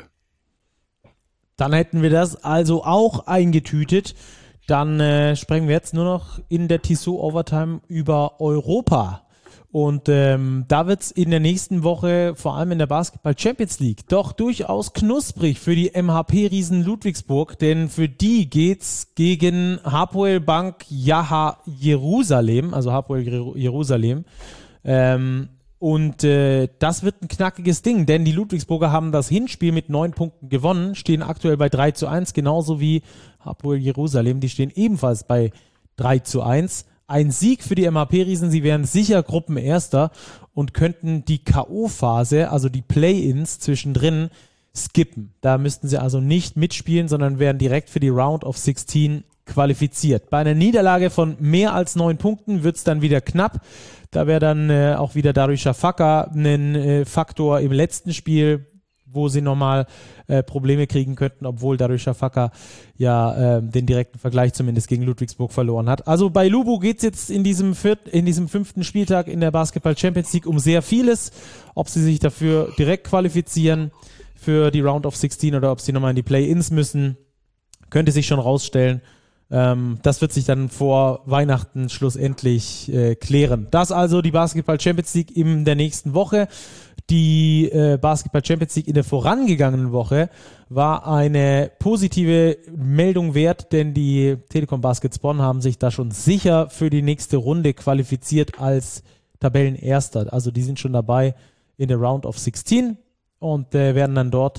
Dann hätten wir das also auch eingetütet. Dann äh, sprechen wir jetzt nur noch in der Tissot Overtime über Europa. Und ähm, da wird es in der nächsten Woche, vor allem in der Basketball Champions League, doch durchaus knusprig für die M H P-Riesen Ludwigsburg, denn für die geht's gegen Hapoel Bank Jaha Jerusalem, also Hapoel Jerusalem. Ähm, und äh, das wird ein knackiges Ding, denn die Ludwigsburger haben das Hinspiel mit neun Punkten gewonnen, stehen aktuell bei drei zu eins, genauso wie Hapoel Jerusalem, die stehen ebenfalls bei drei zu eins. Ein Sieg für die M H P-Riesen, sie wären sicher Gruppenerster und könnten die K O-Phase, also die Play-Ins zwischendrin, skippen. Da müssten sie also nicht mitspielen, sondern wären direkt für die Round of sechzehn qualifiziert. Bei einer Niederlage von mehr als neun Punkten wird es dann wieder knapp. Da wäre dann äh, auch wieder Darüsha Fakka ein äh, Faktor im letzten Spiel, wo sie nochmal äh, Probleme kriegen könnten, obwohl Darüsha Fakka ja äh, den direkten Vergleich zumindest gegen Ludwigsburg verloren hat. Also bei Lubu geht es jetzt in diesem, viert, in diesem fünften Spieltag in der Basketball Champions League um sehr vieles. Ob sie sich dafür direkt qualifizieren für die Round of sechzehn oder ob sie nochmal in die Play-Ins müssen, könnte sich schon rausstellen. Ähm, das wird sich dann vor Weihnachten schlussendlich äh, klären. Das also die Basketball Champions League in der nächsten Woche. Die äh, Basketball Champions League in der vorangegangenen Woche war eine positive Meldung wert, denn die Telekom Baskets Bonn haben sich da schon sicher für die nächste Runde qualifiziert als Tabellenerster. Also die sind schon dabei in der Round of sechzehn und äh, werden dann dort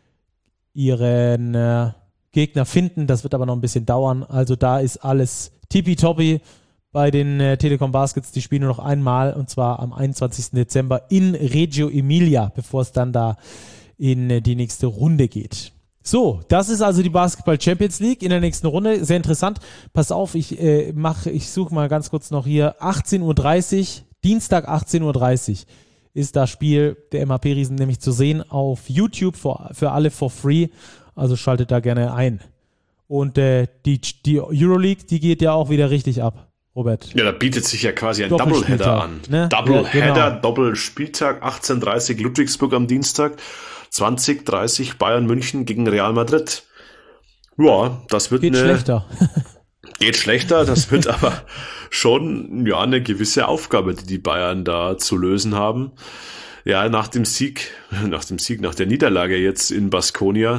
ihren äh, Gegner finden. Das wird aber noch ein bisschen dauern. Also da ist alles tippitoppi bei den äh, Telekom Baskets. Die spielen nur noch einmal und zwar am einundzwanzigsten Dezember in Reggio Emilia, bevor es dann da in äh, die nächste Runde geht. So, das ist also die Basketball Champions League in der nächsten Runde. Sehr interessant. Pass auf, ich äh, mache, ich suche mal ganz kurz noch hier. achtzehn Uhr dreißig, Dienstag achtzehn Uhr dreißig ist das Spiel der M H P-Riesen nämlich zu sehen auf YouTube für, für alle for free. Also schaltet da gerne ein. Und äh, die, die Euroleague, die geht ja auch wieder richtig ab, Robert. Ja, da bietet sich ja quasi ein Doubleheader an. Ne? Doubleheader, ja, genau. Doppelspieltag, achtzehn Uhr dreißig Ludwigsburg am Dienstag, zwanzig Uhr dreißig Bayern München gegen Real Madrid. Ja, das wird geht eine... schlechter. Geht schlechter, das wird aber schon ja eine gewisse Aufgabe, die die Bayern da zu lösen haben. Ja, nach dem Sieg, nach dem Sieg, nach der Niederlage jetzt in Baskonia,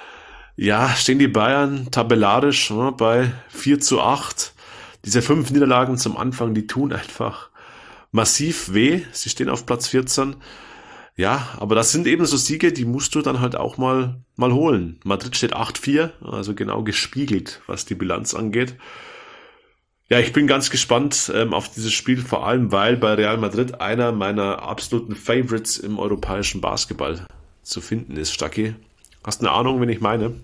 ja, stehen die Bayern tabellarisch ne, bei vier zu acht. Diese fünf Niederlagen zum Anfang, die tun einfach massiv weh. Sie stehen auf Platz vierzehn. Ja, aber das sind eben so Siege, die musst du dann halt auch mal mal holen. Madrid steht acht vier, also genau gespiegelt, was die Bilanz angeht. Ja, ich bin ganz gespannt ähm, auf dieses Spiel, vor allem weil bei Real Madrid einer meiner absoluten Favorites im europäischen Basketball zu finden ist, Stacki. Hast du eine Ahnung, wen ich meine?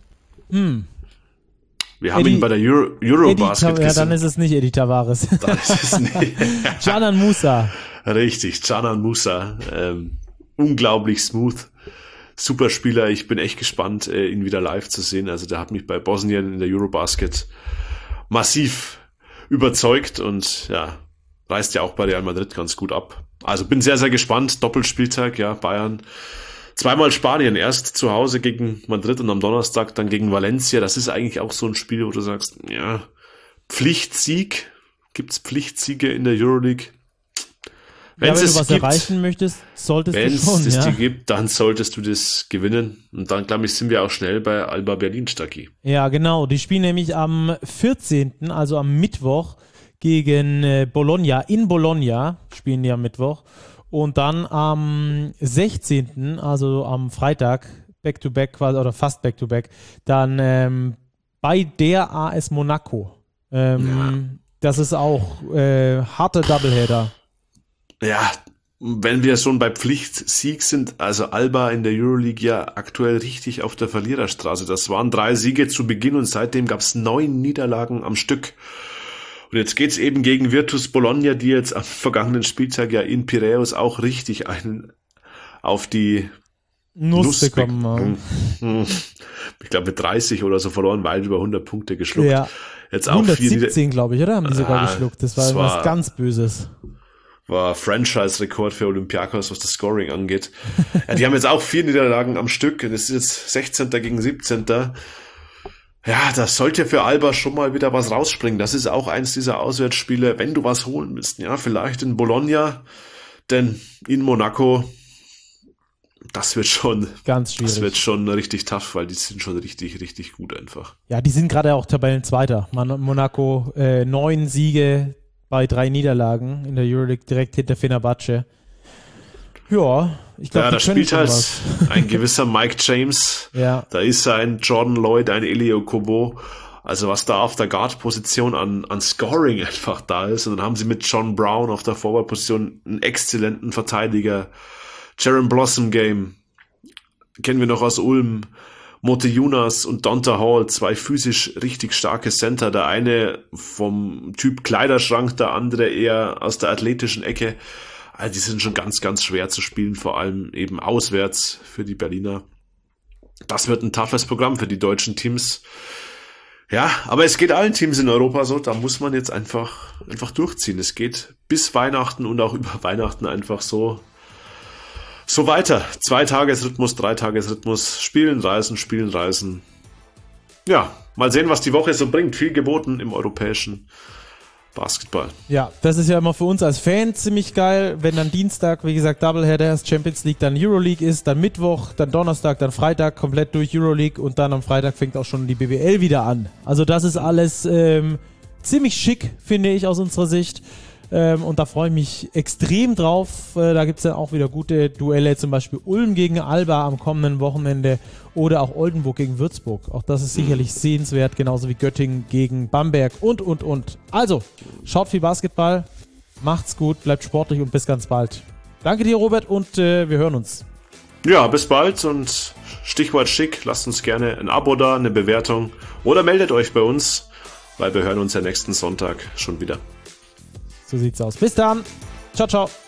Hm. Wir haben Eddie, ihn bei der Euro, Eurobasket gesehen. Ja, dann ist es nicht Eddie Tavares. Dann ist es nicht. Canan Musa. Richtig, Canan Musa. Ähm, unglaublich smooth. Super Spieler. Ich bin echt gespannt, äh, ihn wieder live zu sehen. Also der hat mich bei Bosnien in der Eurobasket massiv überzeugt und ja, reißt ja auch bei Real Madrid ganz gut ab. Also bin sehr, sehr gespannt. Doppelspieltag, ja, Bayern. Zweimal Spanien, erst zu Hause gegen Madrid und am Donnerstag dann gegen Valencia. Das ist eigentlich auch so ein Spiel, wo du sagst, ja, Pflichtsieg. Gibt's Pflichtsiege in der Euroleague? Wenn ja, wenn du was gibt, erreichen möchtest, solltest du schon. Wenn es ja. dir gibt, dann solltest du das gewinnen. Und dann, glaube ich, sind wir auch schnell bei Alba Berlin, Stacki. Ja, genau. Die spielen nämlich am vierzehnten, also am Mittwoch, gegen äh, Bologna. In Bologna spielen die am Mittwoch. Und dann am sechzehnten, also am Freitag, Back-to-Back quasi, oder fast Back-to-Back, dann ähm, bei der A S Monaco. Ähm, ja. Das ist auch äh, harte Doubleheader. Ja, wenn wir schon bei Pflichtsieg sind, also Alba in der Euroleague ja aktuell richtig auf der Verliererstraße. Das waren drei Siege zu Beginn und seitdem gab es neun Niederlagen am Stück. Und jetzt geht's eben gegen Virtus Bologna, die jetzt am vergangenen Spieltag ja in Piräus auch richtig einen auf die Nuss, Nuss bekommen haben. Ich glaube mit dreißig oder so verloren, weit über hundert Punkte geschluckt. Ja. Jetzt auch hundertsiebzehn, glaube ich, oder? Haben die sogar ah, geschluckt. Das war was ganz Böses. War Franchise-Rekord für Olympiakos, was das Scoring angeht. Ja, die haben jetzt auch vier Niederlagen am Stück. Das ist jetzt sechzehnter gegen siebzehnter Ja, das sollte für Alba schon mal wieder was rausspringen. Das ist auch eins dieser Auswärtsspiele, wenn du was holen willst. Ja, vielleicht in Bologna, denn in Monaco, das wird schon, ganz schwierig. Das wird schon richtig tough, weil die sind schon richtig, richtig gut einfach. Ja, die sind gerade auch Tabellenzweiter. Monaco, äh, neun Siege bei drei Niederlagen in der Euroleague, direkt hinter Fenerbahce. Ja, ich glaube, ja, da spielt halt was. Ein gewisser Mike James. Ja. Da ist ein Jordan Lloyd, ein Elio Kobo. Also was da auf der Guard-Position an, an Scoring einfach da ist. Und dann haben sie mit John Brown auf der Forward-Position einen exzellenten Verteidiger. Jaron Blossom Game. Kennen wir noch aus Ulm. Mote Jonas und Donta Hall, zwei physisch richtig starke Center. Der eine vom Typ Kleiderschrank, der andere eher aus der athletischen Ecke. Also die sind schon ganz, ganz schwer zu spielen, vor allem eben auswärts für die Berliner. Das wird ein toughes Programm für die deutschen Teams. Ja, aber es geht allen Teams in Europa so, da muss man jetzt einfach, einfach durchziehen. Es geht bis Weihnachten und auch über Weihnachten einfach so, so weiter. Zwei-Tages-Rhythmus, Drei-Tages-Rhythmus, spielen, reisen, spielen, reisen. Ja, mal sehen, was die Woche so bringt. Viel geboten im europäischen Basketball. Ja, das ist ja immer für uns als Fan ziemlich geil, wenn dann Dienstag, wie gesagt, Doubleheader ist, Champions League, dann Euroleague ist, dann Mittwoch, dann Donnerstag, dann Freitag komplett durch Euroleague und dann am Freitag fängt auch schon die B B L wieder an. Also das ist alles ähm, ziemlich schick, finde ich aus unserer Sicht. Ähm, und da freue ich mich extrem drauf. Äh, da gibt es dann auch wieder gute Duelle, zum Beispiel Ulm gegen Alba am kommenden Wochenende oder auch Oldenburg gegen Würzburg. Auch das ist sicherlich sehenswert, genauso wie Göttingen gegen Bamberg und, und, und. Also, schaut viel Basketball, macht's gut, bleibt sportlich und bis ganz bald. Danke dir, Robert, und äh, wir hören uns. Ja, bis bald und Stichwort schick, lasst uns gerne ein Abo da, eine Bewertung oder meldet euch bei uns, weil wir hören uns ja nächsten Sonntag schon wieder. So sieht's aus. Bis dann. Ciao, ciao.